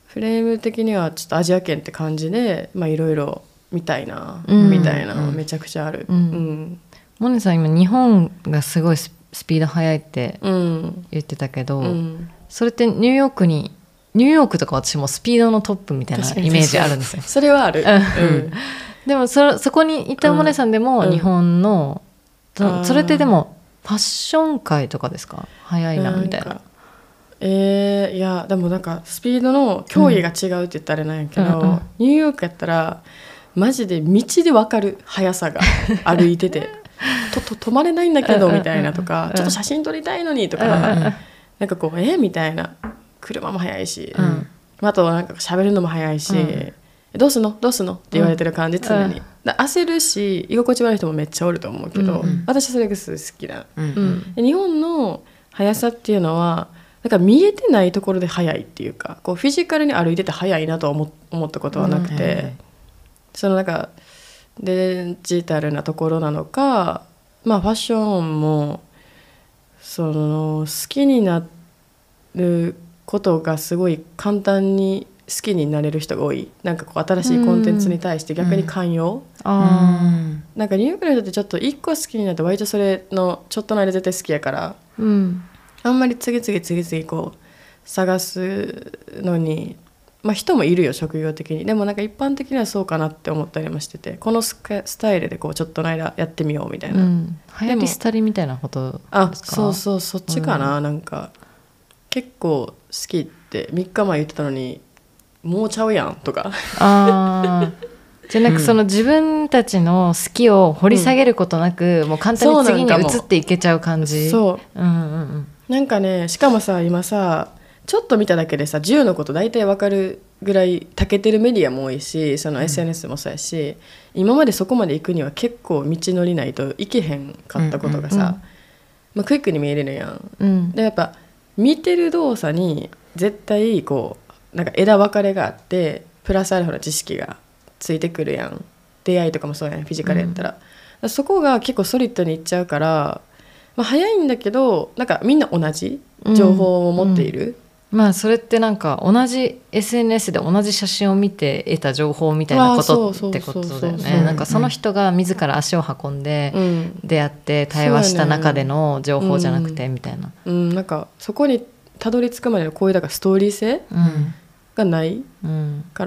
Speaker 3: フレーム的にはちょっとアジア圏って感じでいろいろ見たいな、みたいなのめちゃくちゃある。
Speaker 1: モネさん今日本がすごいスピード速いって言ってたけど、それってニューヨークとか私もスピードのトップみたいなイメージあるんですよ。
Speaker 3: それはある。
Speaker 1: でもそこにいたモネさんでも日本の、それってでもファッション界とかですか？速いなみたいな。
Speaker 3: いやでもなんかスピードの競技が違うって言ったらあれなんやけど、ニューヨークやったらマジで道で分かる速さが歩いてて止まれないんだけどみたいなとか、ちょっと写真撮りたいのにとか、なんかこうみたいな、車も速いし、あとなんか喋るのも速いし、どうすんのって言われてる感じ、常に焦るし居心地悪い人もめっちゃおると思うけど、私それが好きだ。日本の速さっていうのはなんか見えてないところで速いっていうか、こうフィジカルに歩いてて速いなとは思ったことはなくて、そのなんかデジタルなところなのか、ファッションもその好きになることがすごい簡単に好きになれる人が多い。なんかこう新しいコンテンツに対して逆に寛容、なんかニューヨークの人ってちょっと一個好きになって割とそれのちょっとの間絶対好きやから、あんまり次々こう探すのに、人もいるよ職業的に。でもなんか一般的にはそうかなって思ったりもしてて、このスタイルでこうちょっとの間やってみようみたいな、
Speaker 1: 流行り廃りみたいなことですか？
Speaker 3: そうそっちかな。なんか結構好きって3日前言ってたのにもうちゃうやんとか
Speaker 1: じゃあなんかその自分たちの好きを掘り下げることなく、もう簡単に次に移っていけちゃう感じ。
Speaker 3: なんかね、しかもさ今さちょっと見ただけでさ銃のこと大体わかるぐらい長けてるメディアも多いし、その SNS もそうやし、今までそこまで行くには結構道のりないと行けへんかったことがさ、クイックに見えれるやん。でやっぱ見てる動作に絶対こうなんか枝分かれがあって、プラスアルファの知識がついてくるやん。出会いとかもそうやん、フィジカルやったら、そこが結構ソリッドにいっちゃうから、早いんだけどなんかみんな同じ情報を持っている、
Speaker 1: それってなんか同じ SNS で同じ写真を見て得た情報みたいなことってことだよね。なんかその人が自ら足を運んで出会って対話した中での情報じゃなくてみたいな、
Speaker 3: なんかそこにたどり着くまでのこういうだからストーリー性がないから、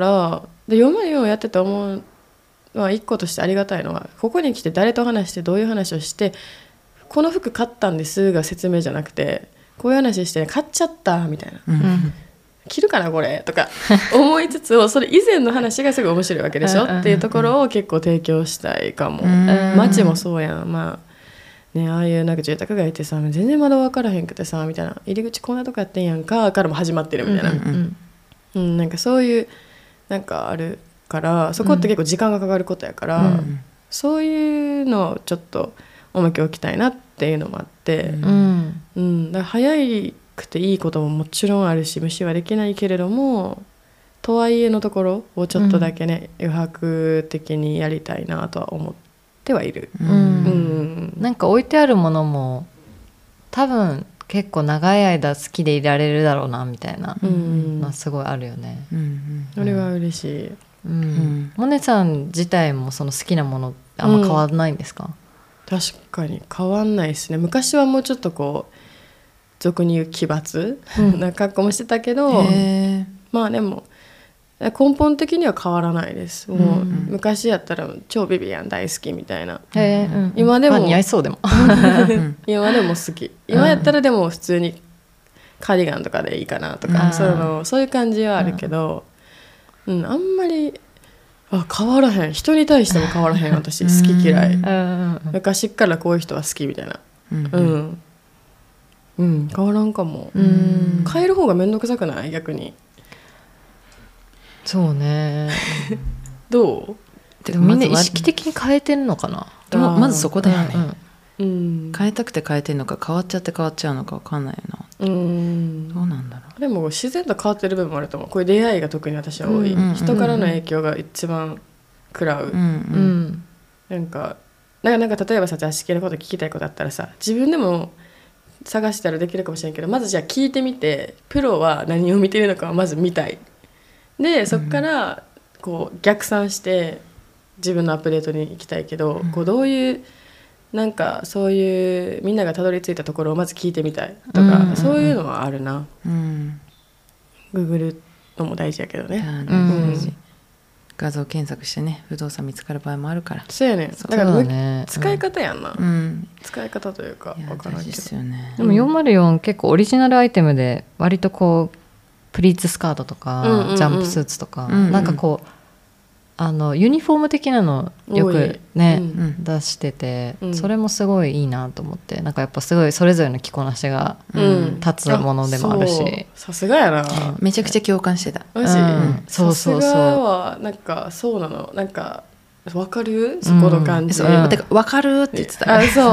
Speaker 3: で読むようやってて思うのは一個としてありがたいのは、ここに来て誰と話してどういう話をしてこの服買ったんですが説明じゃなくて、こういう話して買っちゃったみたいな、着るかなこれとか思いつつそれ以前の話がすごい面白いわけでしょっていうところを結構提供したいかも。街もそうやん、ああいうなんか住宅街ってさ全然窓分からへんくてさみたいな、入り口こんなとこやってんやんかからも始まってるみたいな、なんかそういうなんかあるから、そこって結構時間がかかることやから、そういうのをちょっと重きを置きたいなっていうのもあって、だから早くていいことももちろんあるし無視はできないけれども、とはいえのところをちょっとだけね、余白的にやりたいなとは思ってはいる。
Speaker 1: なんか置いてあるものも多分結構長い間好きでいられるだろうなみたいなのはすごいあるよね。
Speaker 3: それは嬉しい。
Speaker 1: モネさん自体もその好きなものあんま変わらないんですか？
Speaker 3: 確かに変わんないですね。昔はもうちょっとこう俗に言う奇抜な格好もしてたけど、でも根本的には変わらないです。もう昔やったら超ビビアン大好きみたいな、今でも、
Speaker 1: 似合いそうでも
Speaker 3: 今でも好き。今やったらでも普通にカーディガンとかでいいかなとか、そういう感じはあるけど、あんまり変わらへん。人に対しても変わらへん。私好き嫌い、昔からこういう人は好きみたいな、変わらんかも。変える方がめんどくさくない？逆に。
Speaker 1: そうね
Speaker 3: どう？
Speaker 1: でもみんな意識的に変えてるのかな。
Speaker 2: まずそこだよね、変えたくて変えてるのか変わっちゃって変わっちゃうのか分かんないよな。どうなんだろう。
Speaker 3: でも自然と変わってる部分もあると思う。こういう出会いが特に私は多い、人からの影響が一番食らう、なんか例えばさ、雑誌系のこと聞きたいことあったらさ、自分でも探したらできるかもしれんけど、まずじゃあ聞いてみてプロは何を見てるのかはまず見たい。 でそっからこう逆算して自分のアップデートに行きたいけど、こうどういうなんかそういうみんながたどり着いたところをまず聞いてみたいとか、そういうのはあるな。ググるのも大事やけどね。
Speaker 2: 画像検索してね不動産見つかる場合もあるから。
Speaker 3: そうやねん。だから使い方やんな、使い方というか分からんけど。
Speaker 1: でも404結構オリジナルアイテムで割とこうプリーツスカートとか、ジャンプスーツとか、なんかこうユニフォーム的なのよくね、出してて、それもすごいいいなと思って、なんかやっぱすごいそれぞれの着こなしが立つものでもあるし、
Speaker 3: さすがやな。
Speaker 2: めちゃくちゃ共感してた。
Speaker 3: マジ、
Speaker 1: そうそうそう。
Speaker 3: さすがはなんかそうなの、なんかわかるそこの感じ。
Speaker 2: だからわかるって言ってた。
Speaker 3: そう。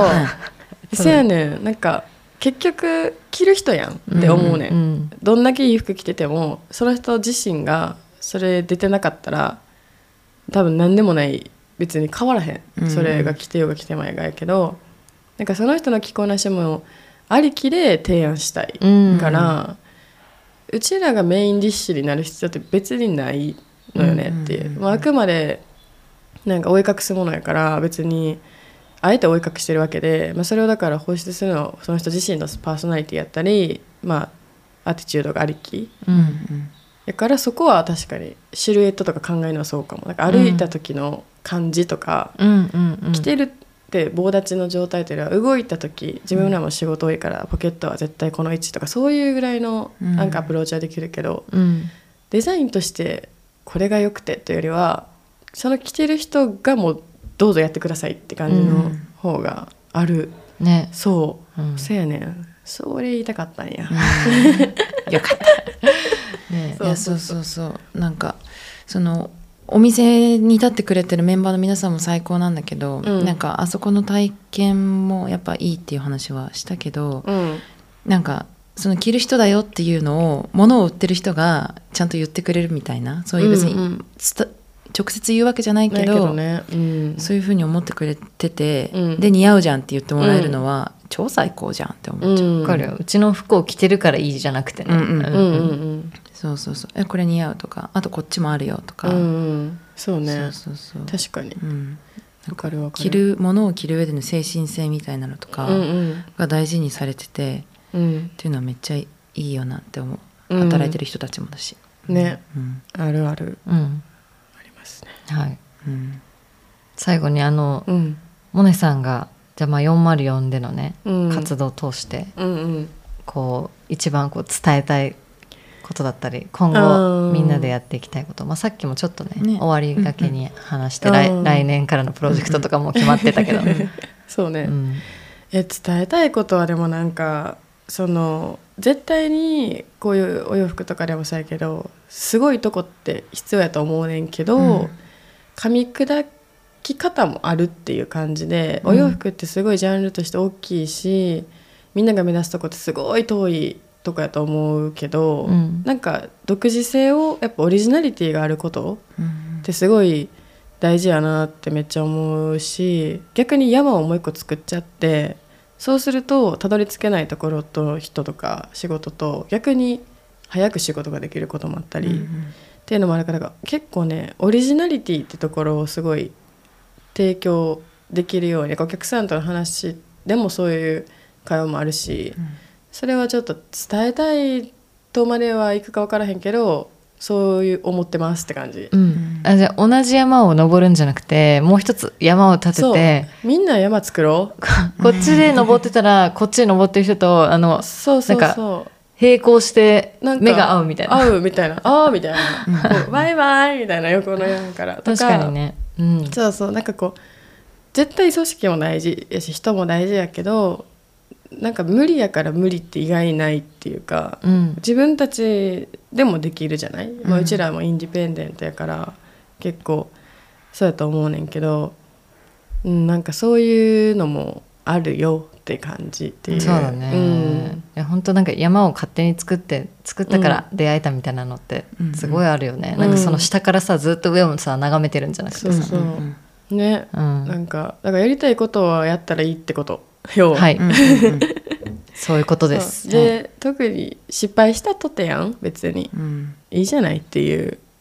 Speaker 3: そうやねん。なんか結局着る人やんって思うねん。どんだけいい服着ててもその人自身がそれ出てなかったら。多分何でもない別に変わらへん、それが着てようが着てまいがやけど、なんかその人の着こなしもありきで提案したいから、うちらがメインディッシュになる必要って別にないのよねっていう、あくまでなんか覆い隠すものやから別にあえて覆い隠してるわけで、それをだから放出するのはその人自身のパーソナリティやったり、アティチュードがありき、だからそこは確かにシルエットとか考えるのはそうかも。なんか歩いた時の感じとか、着てるって棒立ちの状態というよりは動いた時、自分らも仕事多いからポケットは絶対この位置とかそういうぐらいのなんかアプローチはできるけど、デザインとしてこれが良くてというよりはその着てる人がもうどうぞやってくださいって感じの方がある、
Speaker 1: ね。
Speaker 3: そう、そうやねん。それ言いたかったんや、
Speaker 2: よかったいやそうそうそうなんかそのお店に立ってくれてるメンバーの皆さんも最高なんだけど、なんかあそこの体験もやっぱいいっていう話はしたけど、なんかその着る人だよっていうのを物を売ってる人がちゃんと言ってくれるみたいな、そういう別に直接言うわけじゃないけど、ね、そういう風に思ってくれてて、で似合うじゃんって言ってもらえるのは、超最高じゃんって思っちゃう。
Speaker 1: わかるよ。うちの服を着てるからいいじゃなくてね。
Speaker 2: そうそうそう。これ似合うとか、あとこっちもあるよとか。
Speaker 3: そうね。
Speaker 2: そうそう
Speaker 3: 確かに。わかるわかる。
Speaker 2: 着るものを着る上での精神性みたいなのとかが大事にされてて、っていうのはめっちゃいいよなって思う。働いてる人たちもだし。
Speaker 3: ね。あるある。ありますね。
Speaker 1: はい。最後にモネさんがじゃあ404でのね、活動を通して、こう一番こう伝えたいことだったり今後みんなでやっていきたいこと、さっきもちょっと ね終わりがけに話して、来年からのプロジェクトとかも決まってたけど
Speaker 3: そうね、伝えたいことはでもなんかその絶対にこういうお洋服とかでもそうやけどすごいとこって必要やと思うねんけど、噛み砕き方もあるっていう感じで、お洋服ってすごいジャンルとして大きいし、みんなが目指すとこってすごい遠いとこやと思うけど、なんか独自性をやっぱオリジナリティがあることってすごい大事やなってめっちゃ思うし、逆に山をもう一個作っちゃってそうするとたどり着けないところと人とか仕事と逆に早く仕事ができることもあったり、っていうのもあるから、結構ねオリジナリティってところをすごい提供できるように、お客さんとの話でもそういう会話もあるし、それはちょっと伝えたいとまではいくか分からへんけど、そういう思ってますって感じ、
Speaker 1: じゃあ同じ山を登るんじゃなくてもう一つ山を立てて、
Speaker 3: みんな山作ろ
Speaker 1: うこっちで登ってたらこっちで登ってる人と
Speaker 3: そうそうそう、
Speaker 1: 並行して目が合うみたいな、
Speaker 3: 合うみたいな、ああみたいなバイバイみたいな、横の山からとか、
Speaker 1: 確かにね、
Speaker 3: そうそう、なんかこう絶対組織も大事やし人も大事やけど、なんか無理やから無理って意外ないっていうか、自分たちでもできるじゃない、うちらもインディペンデントやから結構そうやと思うねんけど、なんかそういうのもあるよって感じっていう。
Speaker 1: そうだね、いや本当なんか山を勝手に作ったから出会えたみたいなのってすごいあるよね、なんかその下からさずっと上をさ眺めてるんじゃなくてさ、
Speaker 3: そうね、なんかだからやりたいことはやったらいいってことよ、
Speaker 1: はいそういうことです。
Speaker 3: で、特に失敗したとてやん別に、いいじゃないっていう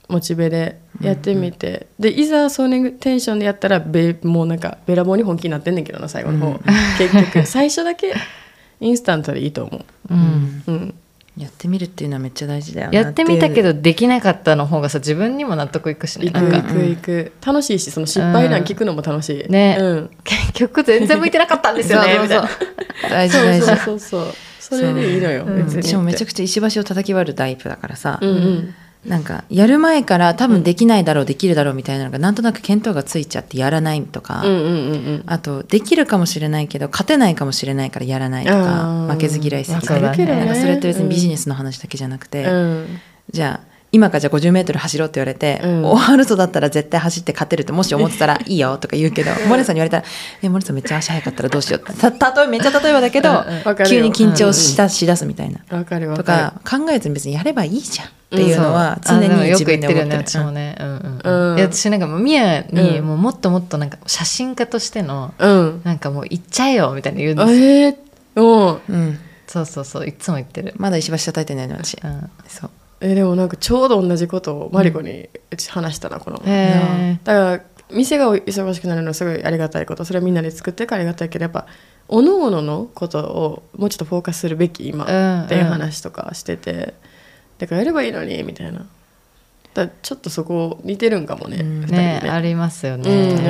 Speaker 3: モチベでやってみて、でいざそういうテンションでやったらもうなんかべらぼうに本気になってんねんけどな最後の方、結局最初だけインスタントでいいと思う、
Speaker 2: やってみるっていうのはめっちゃ大事だよな。
Speaker 1: やってみたけどできなかったの方がさ自分にも納得いくしね。
Speaker 3: いく楽しいし、その失敗談聞くのも楽しい、
Speaker 1: ね、結局全然向いてなかったんですよねみたいな。
Speaker 2: 大事大事。
Speaker 3: そうそれでいいのよ、別に。
Speaker 2: 私もめちゃくちゃ石橋を叩き割るタイプだからさ、なんかやる前から多分できないだろう、できるだろうみたいなのがなんとなく見当がついちゃってやらないとか、あとできるかもしれないけど勝てないかもしれないからやらないとか、負けず嫌いすぎて、なんかそれって別にビジネスの話だけじゃなくて、じゃあ今からじゃあ50メートル走ろうって言われて、オハルトだったら絶対走って勝てるってもし思ってたらいいよとか言うけど、モネさんに言われたらモネさんめっちゃ足速かったらどうしようってめっちゃ例えばだけど急に緊張しだすみたいなとか考えずに別にやればいいじゃんっていうのは常に自分で思ってる。
Speaker 1: 私もね、私なんかもうミヤにもっともっとなんか写真家としてのなんかもう行っちゃえよみたいな言うんですよ。そういつも言ってる。
Speaker 2: まだ石橋叩いてないの私。そう
Speaker 3: でもなんかちょうど同じことをマリコに話したな、この。だから店が忙しくなるのはすごいありがたいこと、それはみんなで作ってるからありがたいけど、やっぱおのおののことをもうちょっとフォーカスするべき今っていう話とかしてて、だからやればいいのにみたいな。だちょっとそこ似てるんかもね、2人ね。
Speaker 1: ありますよね。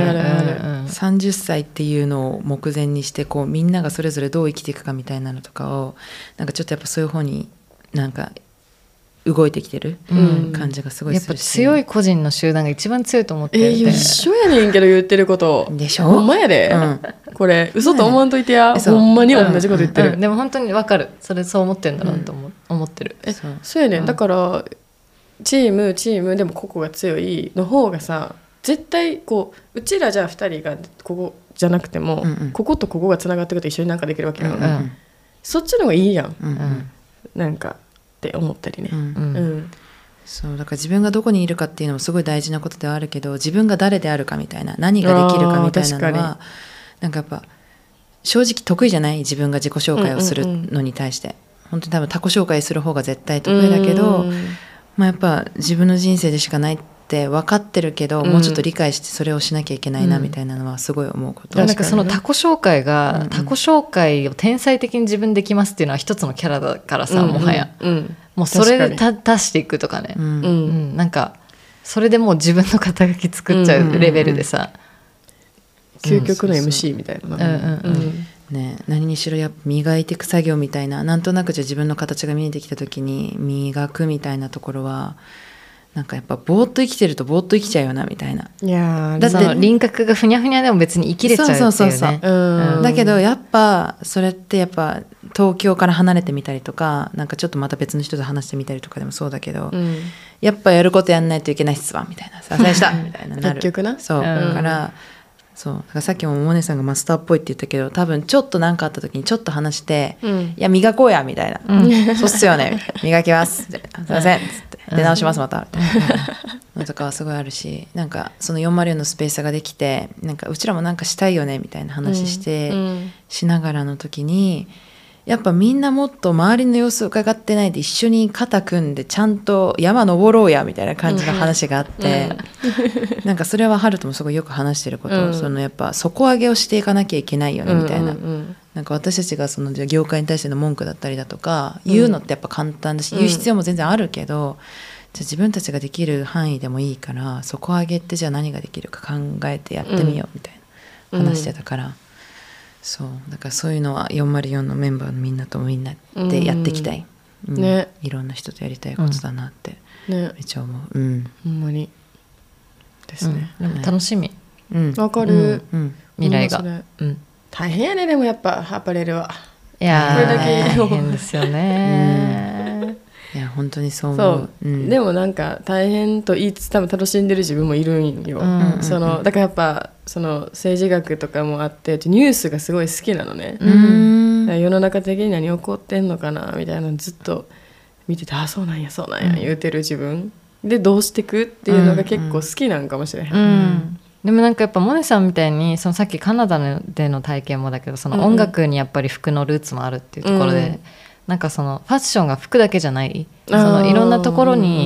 Speaker 2: 30歳っていうのを目前にしてこうみんながそれぞれどう生きていくかみたいなのとかをなんかちょっとやっぱそういう方になんか動いてきてる感じがすごいするし、
Speaker 1: やっぱ強い個人の集団が一番強いと思ってる。
Speaker 3: 一緒やねんけど言ってること
Speaker 2: でしょ。
Speaker 3: ほんまやで、これ嘘と思わんといてや、ほんまに同じこと言ってる、
Speaker 1: でも本当に分かる、それそう思ってるんだなと思ってる。
Speaker 3: そうやねん、だからチームでも個々が強いの方がさ、絶対こううちらじゃあ2人がここじゃなくても、こことここがつながってくると一緒になんかできるわけよ、そっちの方がいいやん、なんかって思ったりね、
Speaker 2: そうだから自分がどこにいるかっていうのもすごい大事なことではあるけど、自分が誰であるかみたいな、何ができるかみたいなのはなんかやっぱ正直得意じゃない、自分が自己紹介をするのに対して、本当に多分他己紹介する方が絶対得意だけど、やっぱ自分の人生でしかないって分かってるけど、もうちょっと理解してそれをしなきゃいけないなみたいなのはすごい思うこと、
Speaker 1: なんかその他己紹介が、他己紹介を天才的に自分できますっていうのは一つのキャラだからさ、もはや、もうそれで足していくとかね、なんかそれでもう自分の肩書き作っちゃうレベルでさ、
Speaker 3: 究極の MC みたいな、
Speaker 2: ね、何にしろやっぱ磨いていく作業みたいな、なんとなくじゃ自分の形が見えてきた時に磨くみたいなところはなんかやっぱぼーっと生きてるとぼーっと生きちゃうよなみたいな。
Speaker 3: いや
Speaker 1: だって輪郭がふにゃふにゃでも別に生きれちゃうっていうね。
Speaker 2: だけどやっぱそれってやっぱ東京から離れてみたりとか、なんかちょっとまた別の人と話してみたりとかでもそうだけど、やっぱやることやんないといけないっすわみたいな、さすがにしたみたいななる。
Speaker 3: 結局な。
Speaker 2: そう、だからそうだからさっきもモネさんがマスターっぽいって言ったけど、多分ちょっと何かあった時にちょっと話して、いや磨こうやみたいな、そうっすよね磨きますって、すいませんっつって出直しますまたみたいなのとかはすごいあるし、なんかその404のスペースができて、なんかうちらもなんかしたいよねみたいな話して、しながらの時にやっぱみんなもっと周りの様子を伺ってないで一緒に肩組んでちゃんと山登ろうやみたいな感じの話があって、なんかそれはハルトもすごいよく話してること、そのやっぱ底上げをしていかなきゃいけないよねみたいな、なんか私たちがそのじゃあ業界に対しての文句だったりだとか言うのってやっぱ簡単だし、言う必要も全然あるけど、じゃあ自分たちができる範囲でもいいから底上げってじゃあ何ができるか考えてやってみようみたいな話してたから、そうだからそういうのは404のメンバーのみんなとみんなでやっていきたい、
Speaker 3: ね、
Speaker 2: いろんな人とやりたいことだなってめっちゃ思う、
Speaker 3: ほんまにですね、
Speaker 1: 楽しみ、
Speaker 3: わかる、
Speaker 1: 未来が、
Speaker 3: 大変やね。でもやっぱアパレルは、
Speaker 1: いや
Speaker 3: これだけ
Speaker 1: 大変ですよね、
Speaker 2: いや本当にそう思う。
Speaker 3: でもなんか大変と言いつつ多分楽しんでる自分もいるんよ、そのだからやっぱその政治学とかもあってニュースがすごい好きなのね、世の中的に何起こってんのかなみたいなのずっと見てて、あそうなんやそうなんや言うてる自分でどうしてくっていうのが結構好きなんかもしれへん、
Speaker 1: でもなんかやっぱモネさんみたいにそのさっきカナダでの体験もだけど、その音楽にやっぱり服のルーツもあるっていうところで、なんかそのファッションが服だけじゃない、そのいろんなところに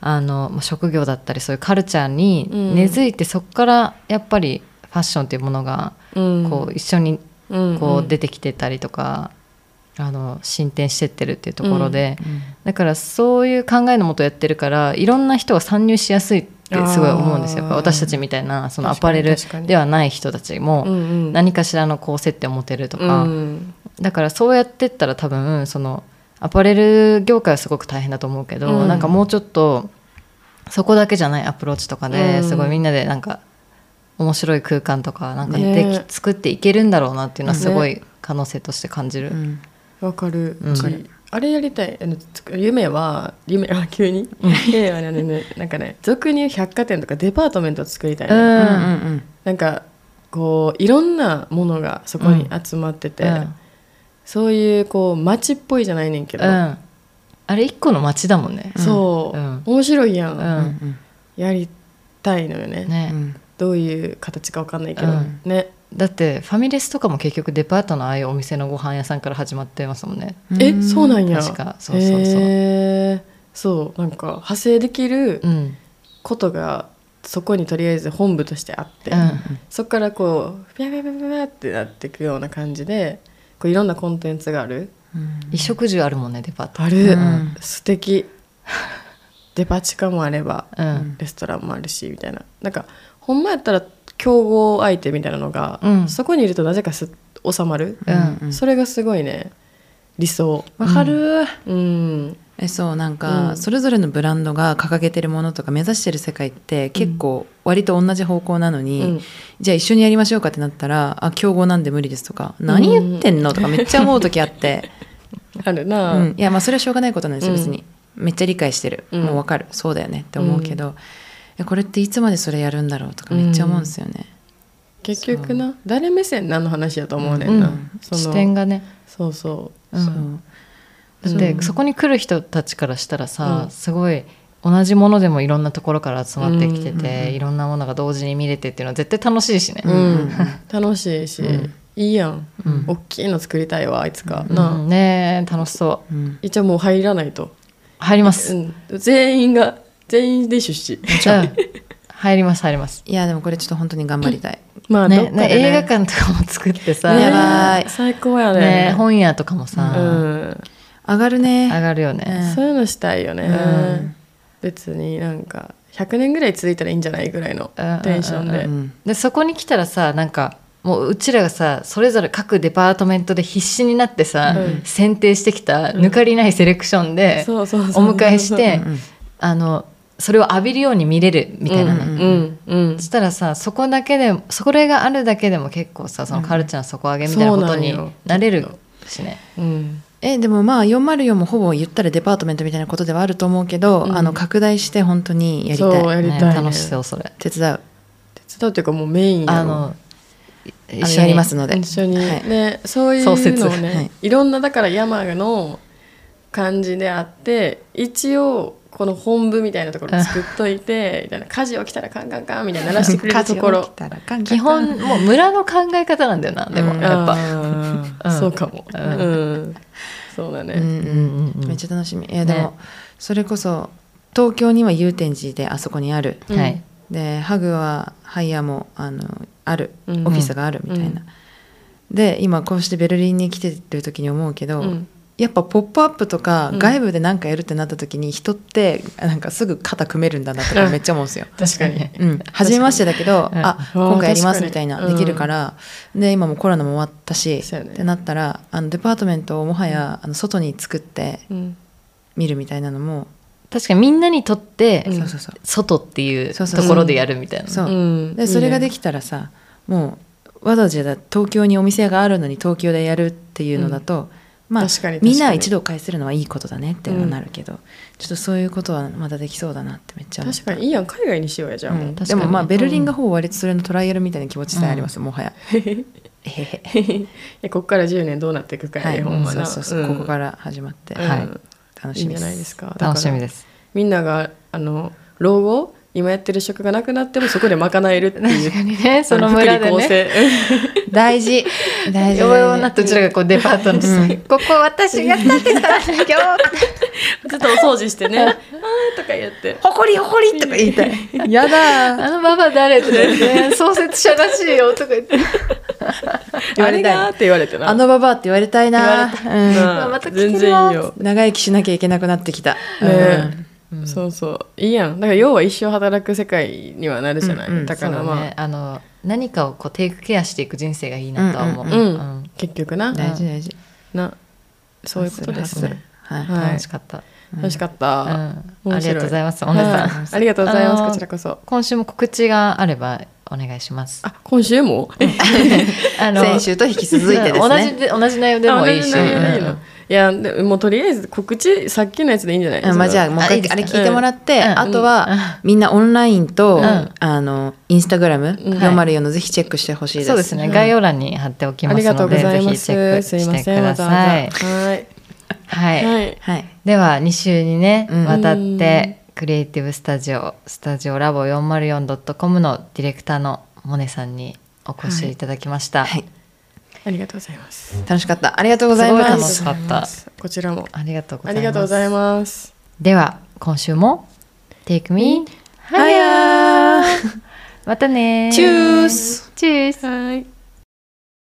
Speaker 1: 職業だったりそういうカルチャーに根付いて、そこからやっぱりファッションっていうものがこう一緒にこう出てきてたりとか、進展してってるっていうところで、だからそういう考えのもとやってるからいろんな人が参入しやすいってすごい思うんですよ。私たちみたいなそのアパレルではない人たちも何かしらのこう接点を持てるとか、だからそうやってったら多分そのアパレル業界はすごく大変だと思うけど、なんかもうちょっとそこだけじゃないアプローチとかですごいみんなでなんか面白い空間とかなんか作っていけるんだろうなっていうのはすごい可能性として感じる。
Speaker 3: わかる。あれやりたい。夢は急に夢はね、なんかね、俗に言う百貨店とかデパートメントを作りたいね。なんかこういろんなものがそこに集まってて、そういうこう街っぽいじゃないねんけど、
Speaker 1: あれ一個の街だもんね。
Speaker 3: そう、面白いやん、やりたいのよね。どういう形か分かんないけど、ね。
Speaker 1: だってファミレスとかも結局デパートのああいうお店のご飯屋さんから始まってますもんね。
Speaker 3: そうなんや。
Speaker 1: 確か
Speaker 3: そうなんか派生できることがそこにとりあえず本部としてあって、そこからこうピャピャピャピャってなっていくような感じでこういろんなコンテンツがある。
Speaker 1: 衣食住あるもんねデパート。
Speaker 3: ある、素敵。デパ地下もあれば、レストランもあるしみたいな。なんかほんまやったら競合相手みたいなのが、そこにいるとなぜか収まる、それがすごいね理想。
Speaker 2: わかる。そうなんか、それぞれのブランドが掲げてるものとか目指してる世界って結構割と同じ方向なのに、じゃあ一緒にやりましょうかってなったら競合なんで無理ですとか、何言ってんのとかめっちゃ思う時あって
Speaker 3: あるな、
Speaker 2: いやまあそれはしょうがないことなんですよ別に、めっちゃ理解してる、もう分かる、そうだよねって思うけど、これっていつまでそれやるんだろうとかめっちゃ思うんですよね。
Speaker 3: 結局な誰目線何の話やと思うねんな、
Speaker 1: その視点がね。
Speaker 3: そうそう、
Speaker 1: だってそこに来る人たちからしたらさ、すごい同じものでもいろんなところから集まってきてて、いろんなものが同時に見れてっていうのは絶対楽しいしね、
Speaker 3: 楽しいし、いいやん、大きいの作りたいわいつか、
Speaker 1: ね楽しそう。
Speaker 3: 一応もう入らないと。
Speaker 1: 入ります、
Speaker 3: 全員で出資
Speaker 1: 入ります
Speaker 2: いやでもこれちょっと本当に頑張りたい、
Speaker 3: まあ
Speaker 1: ね、映画館とかも作ってさ、
Speaker 2: やばい
Speaker 3: 最高やね。
Speaker 1: 本屋とかもさ、
Speaker 2: 上がるね。
Speaker 1: 上がるよね、
Speaker 3: そういうのしたいよね、別になんか100年ぐらい続いたらいいんじゃないぐらいのテンションで、
Speaker 1: でそこに来たらさなんかもううちらがさそれぞれ各デパートメントで必死になってさ、選定してきた抜かりないセレクションでお迎えしてそれを浴びるように見れるみたいなの、そしたらさそこだけでそれがあるだけでも結構さそのカルチャーの底上げみたいなことになれるしね、
Speaker 2: でもまあ404もほぼ言ったらデパートメントみたいなことではあると思うけど、拡大して本当にやりたい。
Speaker 3: そうやりたい、ね、
Speaker 1: 楽しそうそれ。
Speaker 2: 手伝う
Speaker 3: っていうかもうメインや
Speaker 2: 一緒にやりますので
Speaker 3: 一緒に、ね、そういうのをね、いろんなだから山の感じであって一応この本部みたいなところ作っといてみたいな火事起きたらカンカンカンみたいな鳴らしてくれるところ
Speaker 1: 基本もう村の考え方なんだよなでもやっぱ、
Speaker 3: そうかも、そうだね、
Speaker 2: めっちゃ楽しみ。いやでもそれこそ東京には祐天寺であそこにある、でハグはハイヤーもある、オフィスがあるみたいな、で今こうしてベルリンに来てる時に思うけど、やっぱポップアップとか外部で何かやるってなった時に人ってなんかすぐ肩組めるんだなとかめっちゃ思うんですよ。
Speaker 3: 確かに、
Speaker 2: 初めましてだけど、今回やりますみたいなできるから、で今もコロナも終わったし、ってなったらデパートメントをもはや外に作って見るみたいなのも、
Speaker 1: 確かにみんなにとって外っていうところでやるみたいな、
Speaker 2: でそれができたらさ、もうわざわざ東京にお店があるのに東京でやるっていうのだと、まあみんな一度返せるのはいいことだねってなるけど、ちょっとそういうことはまだできそうだなってめっちゃ思った。
Speaker 3: 確かにいいやん、海外にしようやじゃあ、
Speaker 2: でもまあベルリンがほぼ割とそれのトライアルみたいな気持ちさえあります、もはや
Speaker 3: ここから10年どうなっていくかやね、ほんまな。
Speaker 2: そうここから始まって、楽しみです。
Speaker 3: いいんじゃないですか。
Speaker 1: 楽しみです。
Speaker 3: みんなが老後今やってる職がなくなってもそこで賄えるっていう
Speaker 1: 確かにね、その村でね
Speaker 2: 大事大事。
Speaker 1: ようなとうちらがこうデパートのさ、ここ私が建てたんだよ
Speaker 3: ちょっとお掃除してねあーとか言って
Speaker 2: ほこりほこりとか言いたい。やだ
Speaker 1: あのババア誰って言って創設者らしいよとか言って
Speaker 2: 言われたい
Speaker 3: あれがーって言われてな
Speaker 2: あのババアって言われたいな。
Speaker 3: なあ
Speaker 1: また来てる
Speaker 3: 全然いいよ、
Speaker 2: 長生きしなきゃいけなくなってきた。
Speaker 3: ねそうそういいやん。だから要は一生働く世界にはなるじゃない、だから
Speaker 1: そうだね、何かをこうテイクケアしていく人生がいいなとは思う、
Speaker 3: 結局な
Speaker 2: 大事大事。
Speaker 3: なそういうことです
Speaker 2: ね。はい。
Speaker 3: はい
Speaker 1: 楽しかった、
Speaker 3: 楽しかった、
Speaker 1: あ
Speaker 3: 面白い
Speaker 1: りがとうございます、小野さん、
Speaker 3: はいありがとうございます、こちらこそ。
Speaker 1: 今週も告知があればお願いします。
Speaker 3: あ、今週も
Speaker 2: 先週と引き続いてですね。
Speaker 1: 同じ内容でもいいし、
Speaker 3: いやでもとりあえず告知さっきのやつでいいんじゃないですか。
Speaker 2: まあじゃあもう一回あれ聞いてもらって、あと
Speaker 1: うん
Speaker 2: はみんなオンラインと
Speaker 1: ん
Speaker 2: インスタグラム404のぜひチェックしてほしいです。
Speaker 1: そうですね、概要欄に貼っておきます
Speaker 3: ありがとうご
Speaker 1: ので、
Speaker 3: ざいます。
Speaker 1: ぜひチェック
Speaker 3: すいま
Speaker 1: して
Speaker 3: せん、わ
Speaker 1: くださ
Speaker 3: ざわ
Speaker 1: い。
Speaker 3: ざ。はい。
Speaker 1: はい、
Speaker 3: はい。
Speaker 2: はい。
Speaker 1: では2週にね、
Speaker 2: うん
Speaker 1: わたってクリエイティブスタジオラボ 404.com のディレクターのモネさんにお越しいただきました。
Speaker 2: はい。
Speaker 3: ありがとうございます。
Speaker 2: 楽しかった。ありがとうございますす。
Speaker 1: ごい楽しかった
Speaker 3: こちらも
Speaker 1: ありがとうござ
Speaker 3: あ
Speaker 1: います。
Speaker 3: りがとうございます。
Speaker 1: では今週も Take me
Speaker 2: はやー。
Speaker 1: またねー。
Speaker 2: チュース。
Speaker 1: チュース。
Speaker 3: はい。